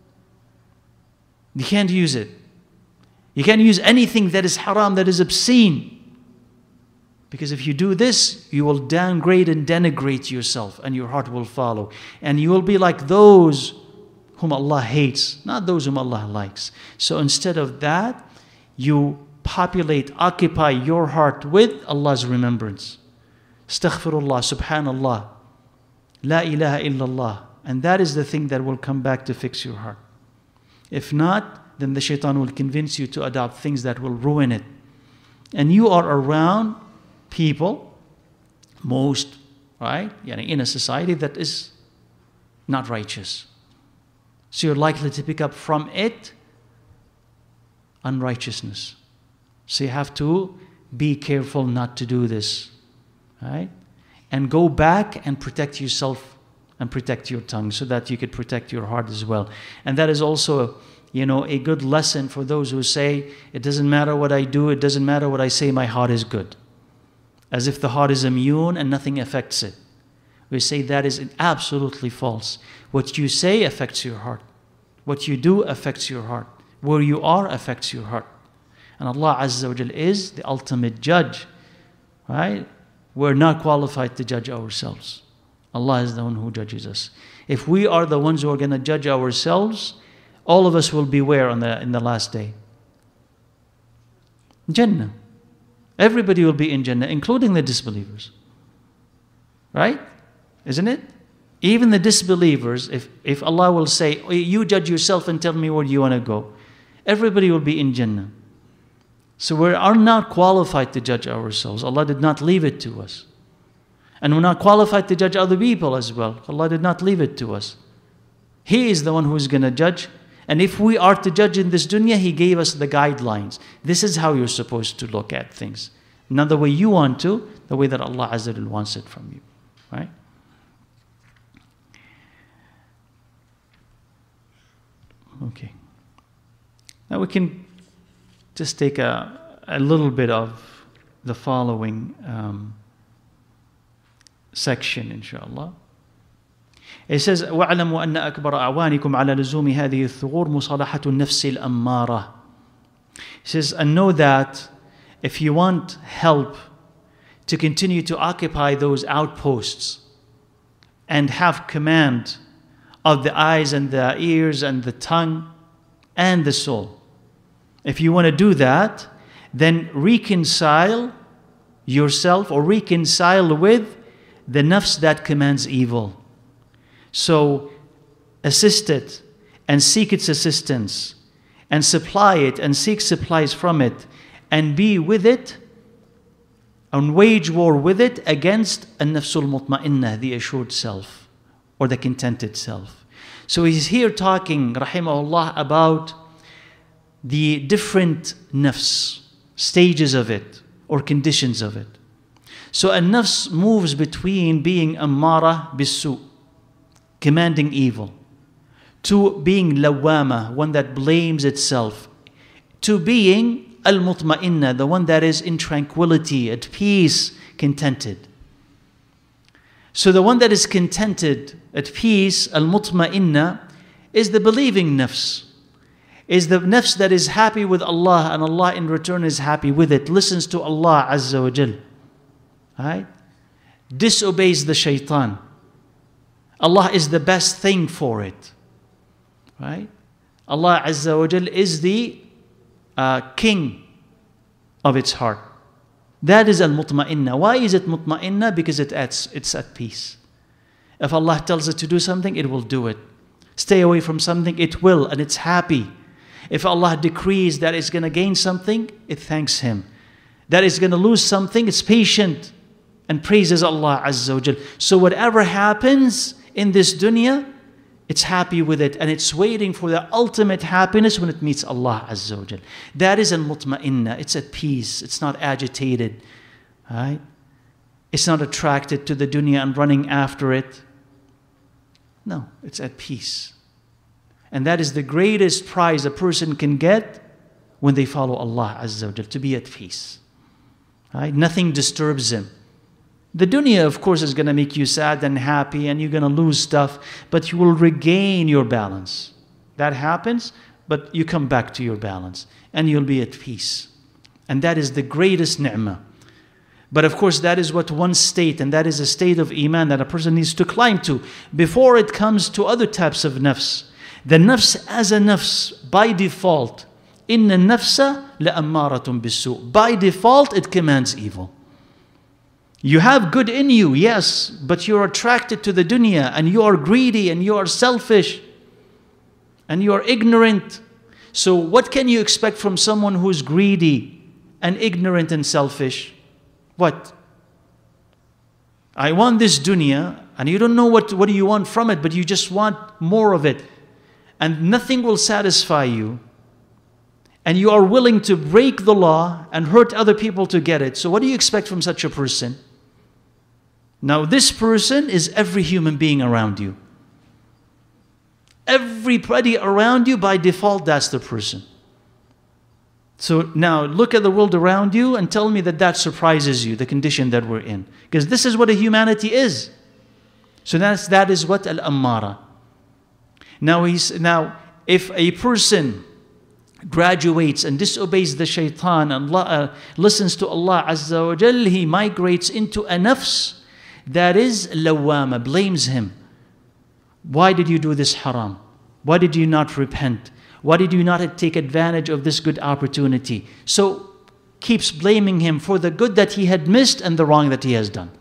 You can't use it. You can't use anything that is haram, that is obscene. Because if you do this, you will downgrade and denigrate yourself and your heart will follow. And you will be like those whom Allah hates, not those whom Allah likes. So instead of that, you populate, occupy your heart with Allah's remembrance. Astaghfirullah, subhanallah, la ilaha illallah. And that is the thing that will come back to fix your heart. If not, then the shaitan will convince you to adopt things that will ruin it. And you are around people, most, right, in a society that is not righteous. So you're likely to pick up from it unrighteousness. So you have to be careful not to do this. Right? And go back and protect yourself and protect your tongue so that you could protect your heart as well. And that is also, you know, a good lesson for those who say, it doesn't matter what I do, it doesn't matter what I say, my heart is good. As if the heart is immune and nothing affects it. We say that is absolutely false. What you say affects your heart. What you do affects your heart. Where you are affects your heart. And Allah Azza wa Jal is the ultimate judge. Right? We're not qualified to judge ourselves. Allah is the one who judges us. If we are the ones who are going to judge ourselves, all of us will be where on the, in the last day? Jannah. Everybody will be in Jannah, including the disbelievers. Right? Isn't it? Even the disbelievers, if, if Allah will say, you judge yourself and tell me where you want to go, everybody will be in Jannah. So we are not qualified to judge ourselves. Allah did not leave it to us. And we're not qualified to judge other people as well. Allah did not leave it to us. He is the one who is going to judge. And if we are to judge in this dunya, He gave us the guidelines. This is how you're supposed to look at things. Not the way you want to, the way that Allah Azza wa Jal wants it from you. Right? Okay. Now we can just take a, a little bit of the following um, section, inshallah. It says, وَاعْلَمُوا أَنَّ أَكْبَرَ أَعْوَانِكُمْ عَلَى لُزُومِ هَذِهِ الثُّغُورِ مُصَالَحَةُ النَّفْسِ الْأَمَّارَةِ. He says, and know that if you want help to continue to occupy those outposts and have command of the eyes and the ears and the tongue and the soul, if you want to do that, then reconcile yourself or reconcile with the nafs that commands evil. So assist it and seek its assistance and supply it and seek supplies from it and be with it and wage war with it against an-nafsul mutma'innah, the assured self or the contented self. So he's here talking, rahimahullah, about the different nafs, stages of it or conditions of it. So a nafs moves between being ammara bisu, commanding evil, to being lawama, one that blames itself, to being al-mutma'inna, the one that is in tranquility, at peace, contented. So the one that is contented, at peace, al-mutma'inna, is the believing nafs, is the nafs that is happy with Allah and Allah in return is happy with it, listens to Allah Azza wa Jal, right? Disobeys the shaitan. Allah is the best thing for it, right? Allah Azza wa Jal is the uh, king of its heart. That is al-mutma'inna. Why is it mutma'inna? Because it adds, it's at peace. If Allah tells it to do something, it will do it. Stay away from something, it will, and it's happy. If Allah decrees that it's going to gain something, it thanks Him. That it's going to lose something, it's patient and praises Allah Azza wa Jal. So whatever happens in this dunya, it's happy with it and it's waiting for the ultimate happiness when it meets Allah Azza wa Jal. That is al-mutma'inna. It's at peace. It's not agitated. Right? It's not attracted to the dunya and running after it. No, it's at peace. And that is the greatest prize a person can get when they follow Allah Azza wa Jal, to be at peace. Right? Nothing disturbs him. The dunya, of course, is going to make you sad and happy and you're going to lose stuff, but you will regain your balance. That happens, but you come back to your balance and you'll be at peace. And that is the greatest ni'mah. But of course, that is what one state, and that is a state of iman that a person needs to climb to before it comes to other types of nafs. The nafs as a nafs, by default, inna nafsa la'ammaratun bisu. By default, it commands evil. You have good in you, yes, but you're attracted to the dunya and you are greedy and you are selfish and you are ignorant. So what can you expect from someone who's greedy and ignorant and selfish? What? I want this dunya and you don't know what, what do you want from it, but you just want more of it. And nothing will satisfy you. and you are willing to break the law and hurt other people to get it. So what do you expect from such a person? Now this person is every human being around you. Everybody around you, by default, that's the person. So now look at the world around you and tell me that that surprises you, the condition that we're in. Because this is what a humanity is. So that's, that is what al-ammara. Now, he's, now if a person graduates and disobeys the shaitan and uh, listens to Allah Azza wa Jal, he migrates into a nafs that is lawama, blames him. Why did you do this haram? Why did you not repent? Why did you not take advantage of this good opportunity? So keeps blaming him for the good that he had missed and the wrong that he has done.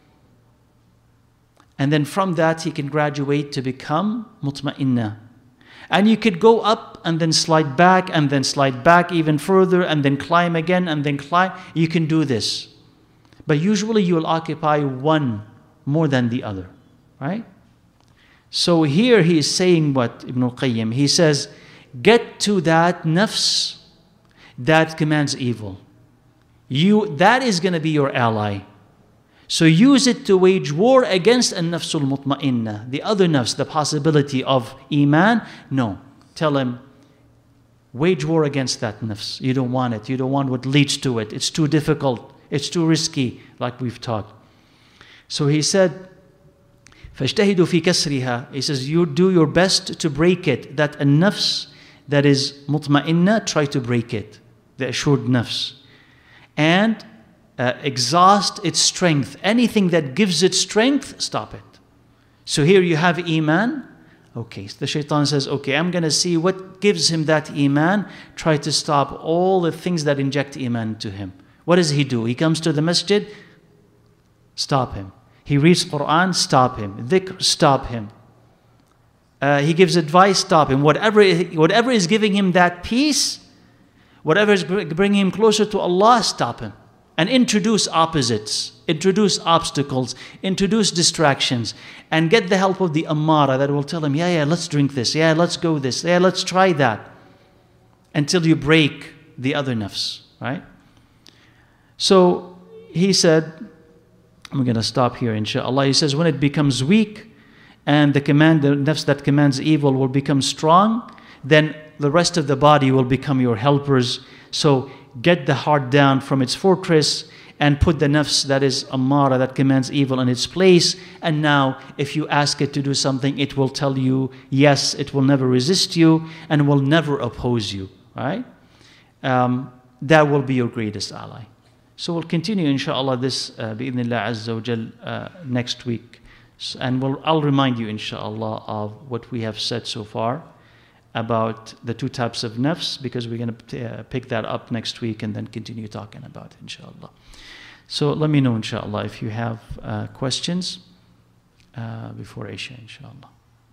And then from that he can graduate to become mutma'inna. And you could go up and then slide back and then slide back even further and then climb again and then climb. You can do this. But usually you will occupy one more than the other, right? So here he is saying what Ibn al-Qayyim, he says, get to that nafs that commands evil. You, that is going to be your ally. So use it to wage war against an-nafsul mutma'inna, the other nafs, the possibility of iman. No, tell him, wage war against that nafs. You don't want it. You don't want what leads to it. It's too difficult. It's too risky, like we've taught. So he said, فَاجْتَهِدُوا فِي كَسْرِهَا. He says, you do your best to break it. That an-nafs that is mutma'inna, try to break it. The assured nafs. And uh, exhaust its strength. Anything that gives it strength, stop it. So here you have iman. Okay, so the shaitan says, okay, I'm going to see what gives him that iman. Try to stop all the things that inject iman to him. What does he do? He comes to the masjid, stop him. He reads Quran, stop him. Dhikr, stop him. Uh, he gives advice, stop him. Whatever, whatever is giving him that peace, whatever is bringing him closer to Allah, stop him. And introduce opposites, introduce obstacles, introduce distractions, and get the help of the ammara that will tell him, yeah, yeah, let's drink this, yeah, let's go this, yeah, let's try that, until you break the other nafs, right? So he said, I'm going to stop here, inshallah. He says, when it becomes weak, and the command, the nafs that commands evil will become strong, then the rest of the body will become your helpers. So get the heart down from its fortress and put the nafs that is ammara, that commands evil, in its place. And now if you ask it to do something, it will tell you yes, it will never resist you and will never oppose you, right? Um, that will be your greatest ally. So we'll continue inshallah this uh, bi'idhnillah azza wa jal uh, next week. And we'll, I'll remind you inshallah of what we have said so far about the two types of nafs, because we're going to uh, pick that up next week and then continue talking about it, inshallah. So let me know, inshallah, if you have uh, questions uh, before Isha, inshallah.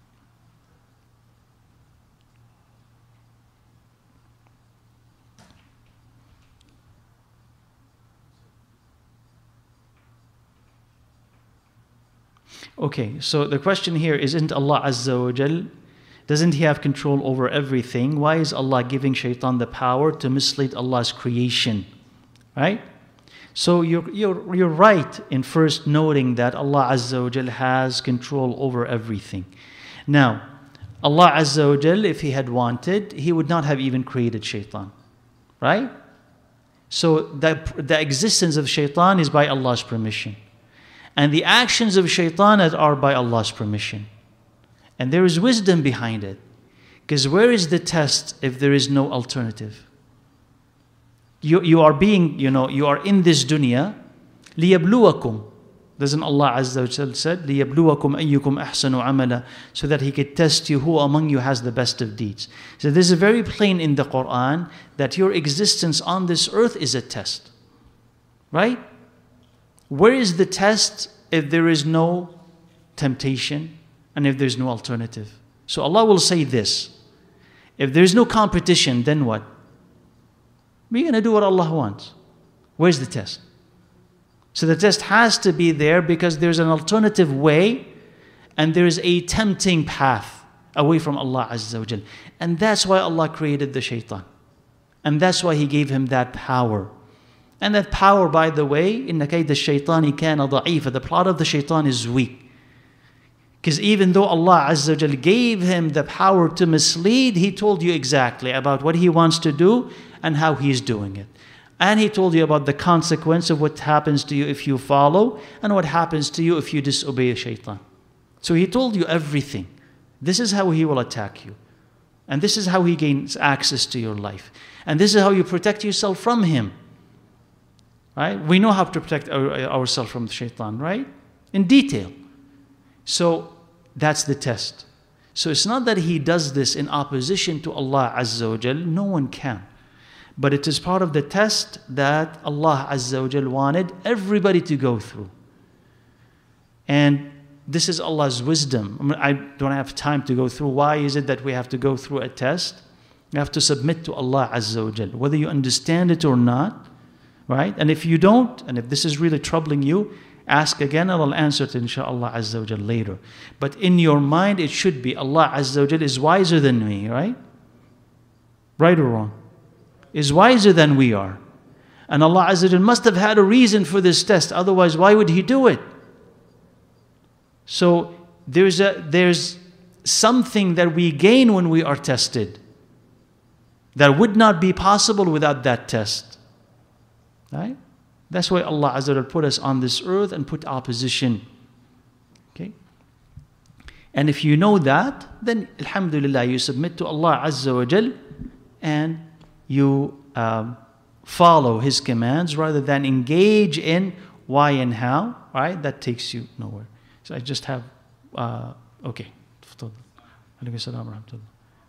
Okay, so the question here is, isn't Allah Azza wa Jal, doesn't He have control over everything? Why is Allah giving shaitan the power to mislead Allah's creation? Right? So you're, you're, you're right in first noting that Allah Azza wa Jal has control over everything. Now, Allah Azza wa Jal, if He had wanted, He would not have even created shaitan. Right? So the, the existence of shaitan is by Allah's permission. And the actions of shaitan are by Allah's permission. And there is wisdom behind it. Because where is the test if there is no alternative? You, you are being, you know, you are in this dunya, لِيَبْلُوَكُمْ. Doesn't Allah Azza wa Jal said, لِيَبْلُوَكُمْ أَيُّكُمْ أَحْسَنُ عَمَلًا, so that He could test you who among you has the best of deeds. So this is very plain in the Quran that your existence on this earth is a test. Right? Where is the test if there is no temptation and if there's no alternative? So Allah will say this, if there's no competition, then what? We're going to do what Allah wants. Where's the test? So the test has to be there because there's an alternative way and there is a tempting path away from Allah Azza wa Jal. And that's why Allah created the shaitan. And that's why he gave him that power. And that power, by the way, إِنَّ كَيْدَ الشَّيْطَانِ كَانَ ضَعِيفًا. The plot of the shaitan is weak. Because even though Allah Azza wa Jal gave him the power to mislead, He told you exactly about what He wants to do and how He's doing it. And He told you about the consequence of what happens to you if you follow and what happens to you if you disobey shaitan. So He told you everything. This is how He will attack you. And this is how He gains access to your life. And this is how you protect yourself from him. Right? We know how to protect our, ourselves from the shaitan, right? In detail. So that's the test. So it's not that he does this in opposition to Allah Azza wa Jal. No one can. But it is part of the test that Allah Azza wa Jal wanted everybody to go through. And this is Allah's wisdom. I mean, I don't have time to go through why is it that we have to go through a test. You have to submit to Allah Azza wa Jal, whether you understand it or not. Right? And if you don't, and if this is really troubling you, ask again and I'll answer it inshaAllah Azza wa Jal later. But in your mind it should be Allah Azza wa Jal is wiser than me, right? Right or wrong? Is wiser than we are. And Allah Azza wa Jal must have had a reason for this test, otherwise why would He do it? So there's a there's something that we gain when we are tested that would not be possible without that test. Right? That's why Allah Azza wa Jal put us on this earth and put opposition. Okay? And if you know that, then alhamdulillah, you submit to Allah Azza wa Jal and you um, follow His commands rather than engage in why and how. Right? That takes you nowhere. So I just have, uh, okay. Alaykum as-salam wa rahmatullah.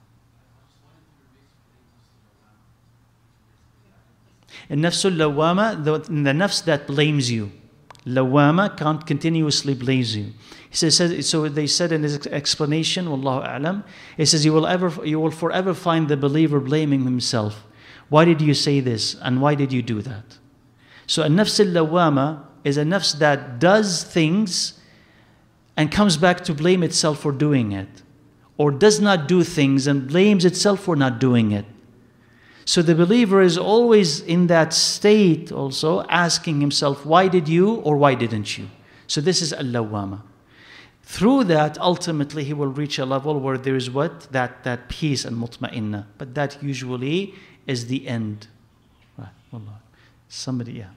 And nafsul lawama, the, the nafs that blames you. Lawama can't continuously blames you. He says, so they said in his explanation, Wallahu a'lam, he says, you will ever, you will forever find the believer blaming himself. Why did you say this? And why did you do that? So a nafs lawama is a nafs that does things and comes back to blame itself for doing it. Or does not do things and blames itself for not doing it. So the believer is always in that state also, asking himself, why did you or why didn't you? So this is al-lawama. Through that, ultimately, he will reach a level where there is what? That, that peace and mutma'inna. But that usually is the end. Right. Wallah. Somebody, yeah.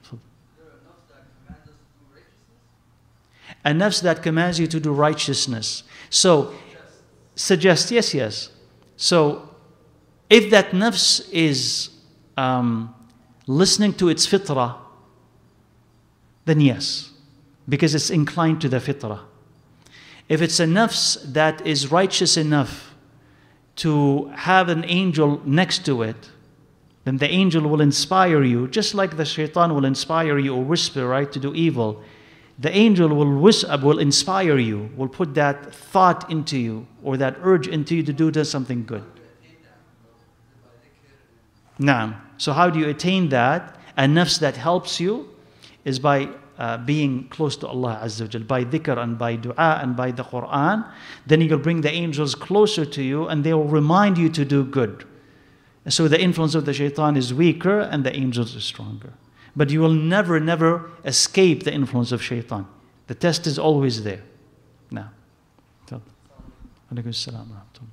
A nafs that commands you to do righteousness. So, suggest, yes, yes. So, if that nafs is um, listening to its fitrah, then yes, because it's inclined to the fitrah. If it's a nafs that is righteous enough to have an angel next to it, then the angel will inspire you, just like the shaitan will inspire you or whisper, right, to do evil. The angel will, whisper, will inspire you, will put that thought into you or that urge into you to do something good. Naam. So how do you attain that? A nafs that helps you is by uh, being close to Allah Azza wa Jal, by dhikr and by dua and by the Quran. Then He will bring the angels closer to you and they will remind you to do good. So the influence of the shaitan is weaker and the angels are stronger. But you will never, never escape the influence of shaitan. The test is always there. Now. Alaykum as-salam wa rahmatullah.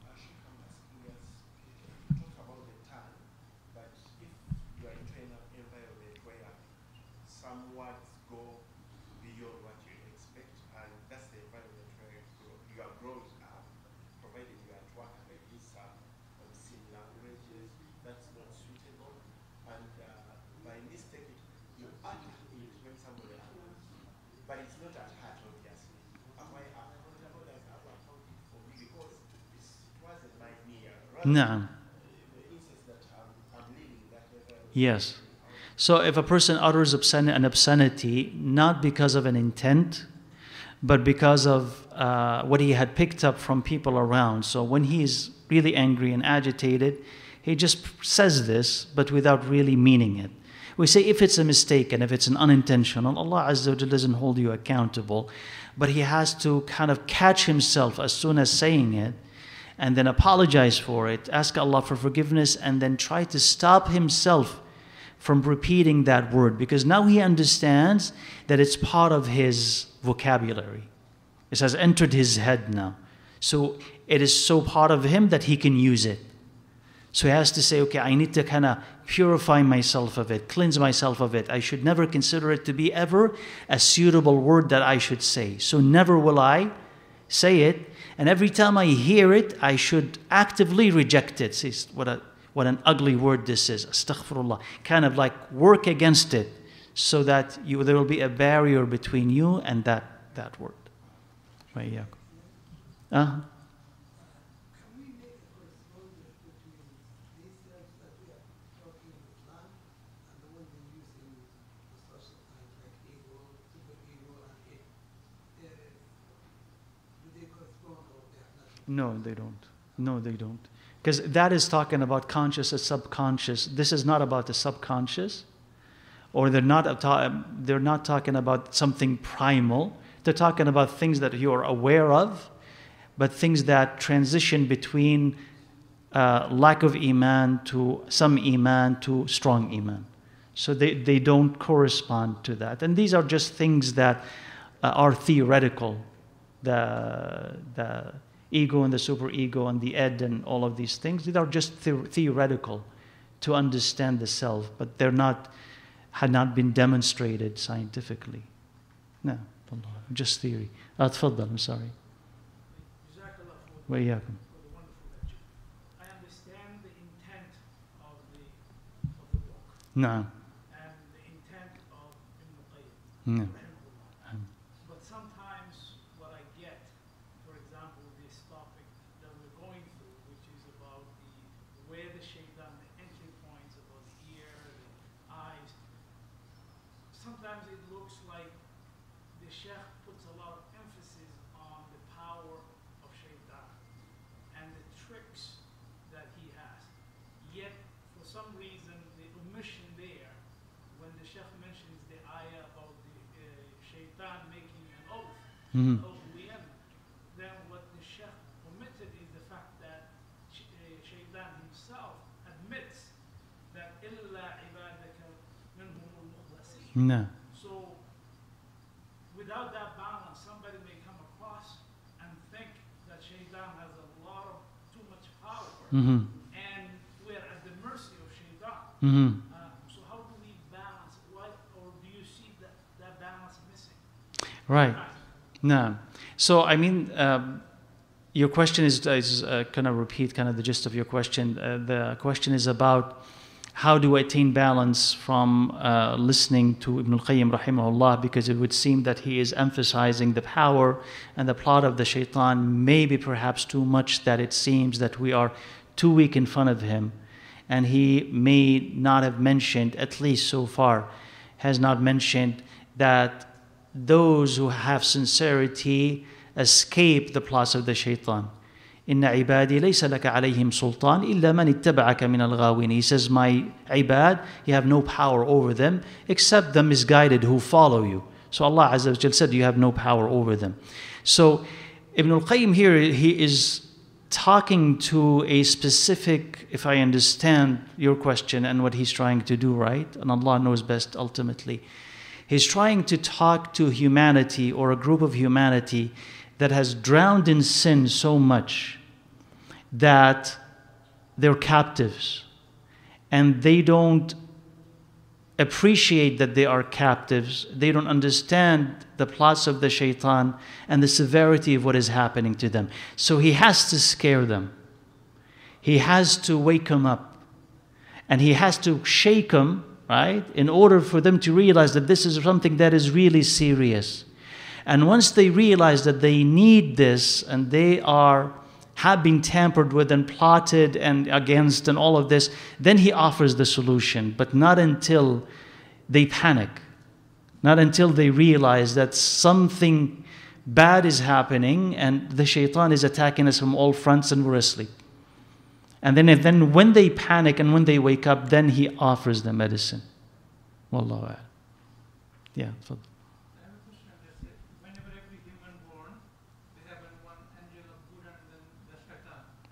Naam. Yes. So if a person utters obscen- an obscenity, not because of an intent, but because of uh, what he had picked up from people around. So when he is really angry and agitated, he just says this, but without really meaning it. We say if it's a mistake and if it's an unintentional, Allah Azza wa Jalla doesn't hold you accountable, but he has to kind of catch himself as soon as saying it, and then apologize for it, ask Allah for forgiveness, and then try to stop himself from repeating that word, because now he understands that it's part of his vocabulary. It has entered his head now. So it is so part of him that he can use it. So he has to say, okay, I need to kind of purify myself of it, cleanse myself of it. I should never consider it to be ever a suitable word that I should say. So never will I say it. And every time I hear it, I should actively reject it. See what a what an ugly word this is. Astaghfirullah. Kind of like work against it, so that you there will be a barrier between you and that that word. Right, yeah. Uh-huh. No, they don't. No, they don't. Because that is talking about conscious and subconscious. This is not about the subconscious. Or they're not, they're not talking about something primal. They're talking about things that you are aware of, but things that transition between uh, lack of iman to some iman to strong iman. So they, they don't correspond to that. And these are just things that uh, are theoretical. The, the ego and the superego and the id and all of these things, these are just the- theoretical to understand the self, but they're not, had not been demonstrated scientifically. No, just theory. Uh, تفضل, I'm sorry. وإياكم. I understand the intent of the, of the book نعم. and the intent of Ibn Qayyim. نعم. But sometimes what I get, for example, this topic that we're going through, which is about the where the shaitan, the entry points, about the ear, the eyes, sometimes it looks like the sheikh puts a lot of emphasis on the power of shaitan and the tricks that he has. Yet, for some reason, the omission there, when the sheikh mentions the ayah about the uh, shaitan making an oath, Mhm. oath in the end, then what the sheikh omitted is the fact that sh- uh, shaitan himself admits that إِلَّا عِبَادَكَ مِنْهُمُ الْمُخْلَصِينَ. No. So, without that balance, somebody may come across and think that shaitan has a lot of too much power, Mhm. and we're at the mercy of shaitan. Mhm. Uh, so, how do we balance? Why, or do you see that, that balance missing? Right. No. So, I mean, um, your question is, is uh, kind of repeat kind of the gist of your question. Uh, the question is about how do I attain balance from uh, listening to Ibn al-Qayyim rahimahullah, because it would seem that he is emphasizing the power and the plot of the shaitan, maybe perhaps too much, that it seems that we are too weak in front of him. And he may not have mentioned, at least so far, has not mentioned that those who have sincerity escape the plots of the shaitan. Inna ibadi laysa laka alayhim sultan illa man ittaba'aka min al-ghawin. He says, my ibad, you have no power over them except the misguided who follow you. So Allah Azza wa Jal said, you have no power over them. So Ibn al-Qayyim here, he is talking to a specific, if I understand your question and what he's trying to do, right? And Allah knows best ultimately. He's trying to talk to humanity, or a group of humanity that has drowned in sin so much that they're captives, and they don't appreciate that they are captives. They don't understand the plots of the shaitan and the severity of what is happening to them. So he has to scare them. He has to wake them up, and he has to shake them, right, in order for them to realize that this is something that is really serious. And once they realize that they need this, and they are have been tampered with and plotted and against and all of this, then he offers the solution, but not until they panic, not until they realize that something bad is happening and the shaitan is attacking us from all fronts and we're asleep. And then, then when they panic and when they wake up, then he offers the medicine. Wallahu a'lam. Yeah, so.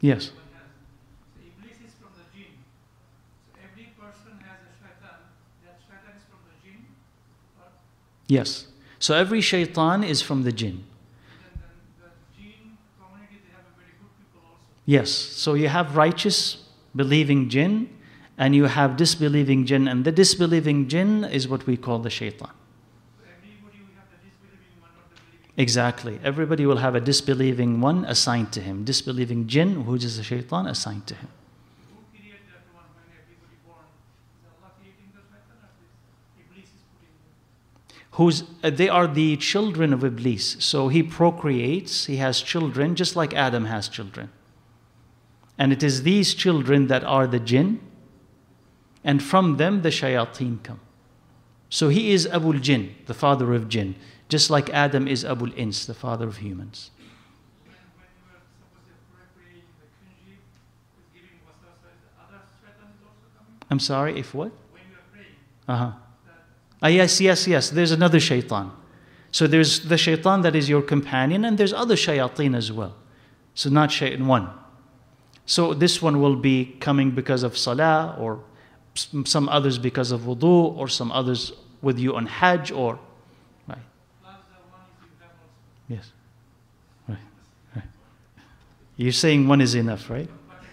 Yes. Everyone has. So Iblis is from the jinn. So every person has a shaitan. That shaitan is from the jinn. Or Yes. So every shaitan is from the jinn. then, then the jinn community, they have a very good people also. Yes. So you have righteous, believing jinn, and you have disbelieving jinn, and the disbelieving jinn is what we call the shaitan. So everybody will have the disbelieving one, not the believing. Exactly. Everybody will have a disbelieving one assigned to him. Disbelieving jinn, who is the shaitan, assigned to him. Who created that one when everybody born? Is Allah creating the shaitan or is Iblis is putting them? Who's, uh, they are the children of Iblis. So he procreates, he has children, just like Adam has children. And it is these children that are the jinn, and from them the shayateen come. So he is Abul Jinn, the father of jinn, just like Adam is Abul Ins, the father of humans. When, when you are supposed to procreate the kunji, is giving waswasa, is the other shaitan is also coming? I'm sorry, if what? When you are praying, Uh-huh. that Ah, yes, yes, yes. There's another shaitan. So there's the shaitan that is your companion, and there's other shayateen as well. So not shaitan one. So this one will be coming because of salah, or s- some others because of wudu, or some others with you on hajj, or right. plus the one is you have also. Yes. Right. Right. You're saying one is enough, right?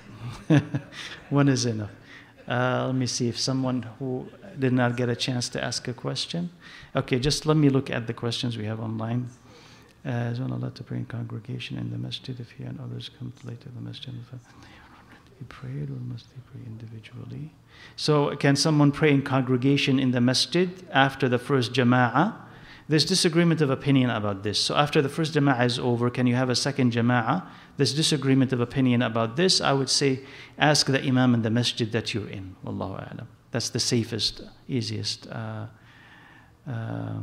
One is enough. Uh, let me see if someone who did not get a chance to ask a question. Okay, just let me look at the questions we have online. Uh, is one allowed to pray in congregation in the masjid if he and others come late to the masjid? He prayed, or must he pray individually? So, can someone pray in congregation in the masjid after the first jama'ah? There's disagreement of opinion about this. So after the first jama'ah is over, can you have a second jama'ah? There's disagreement of opinion about this. I would say ask the imam in the masjid that you're in. Wallahu a'lam. That's the safest, easiest. Uh, uh,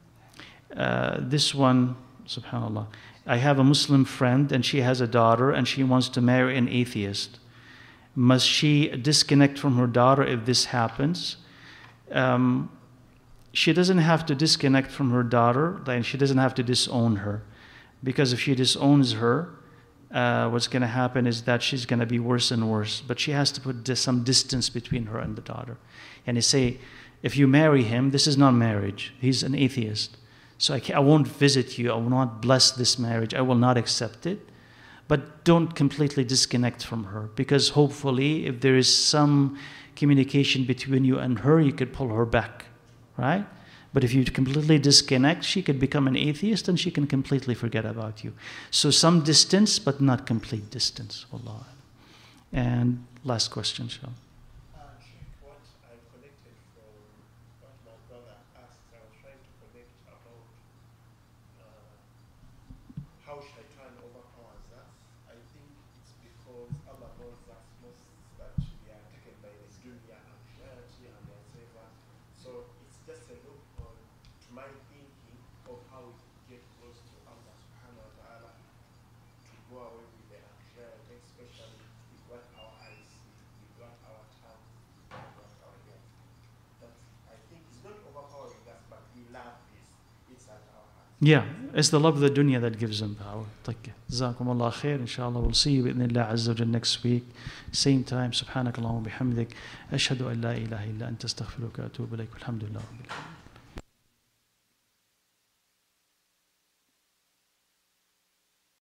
uh, this one, subhanAllah. I have a Muslim friend and she has a daughter and she wants to marry an atheist. Must she disconnect from her daughter if this happens? Um, she doesn't have to disconnect from her daughter, and she doesn't have to disown her. Because if she disowns her, uh, what's going to happen is that she's going to be worse and worse. But she has to put dis- some distance between her and the daughter. And they say, if you marry him, this is not marriage. He's an atheist. So I, can't, I won't visit you. I will not bless this marriage. I will not accept it. But don't completely disconnect from her. Because hopefully, if there is some communication between you and her, you could pull her back. Right? But if you completely disconnect, she could become an atheist and she can completely forget about you. So some distance, but not complete distance. Wallah. And last question, Shah. Uh, Sheikh, what I connected from what my brother asked, I was trying to connect about uh, how shaitan overpowers us. I think it's because Allah knows us most that we are taken by this dunya anxiety and whatever. So it's just a loophole to my thinking of how we get close to Allah subhanahu wa ta'ala to go away with the anxiety, especially with what our eyes see, with what our tongue, with what our ears. But I think it's not overpowering us, but we love this. It's at our heart. Yeah, it's the love of the dunya that gives them power. طيب. جزاكم الله خير. Inshallah, we'll see you بإذن الله عز وجل next week. Same time. سبحانك اللهم وبحمدك. أشهد أن لا إله إلا أنت أستغفرك وأتوب إليك. والحمد لله رب العالمين.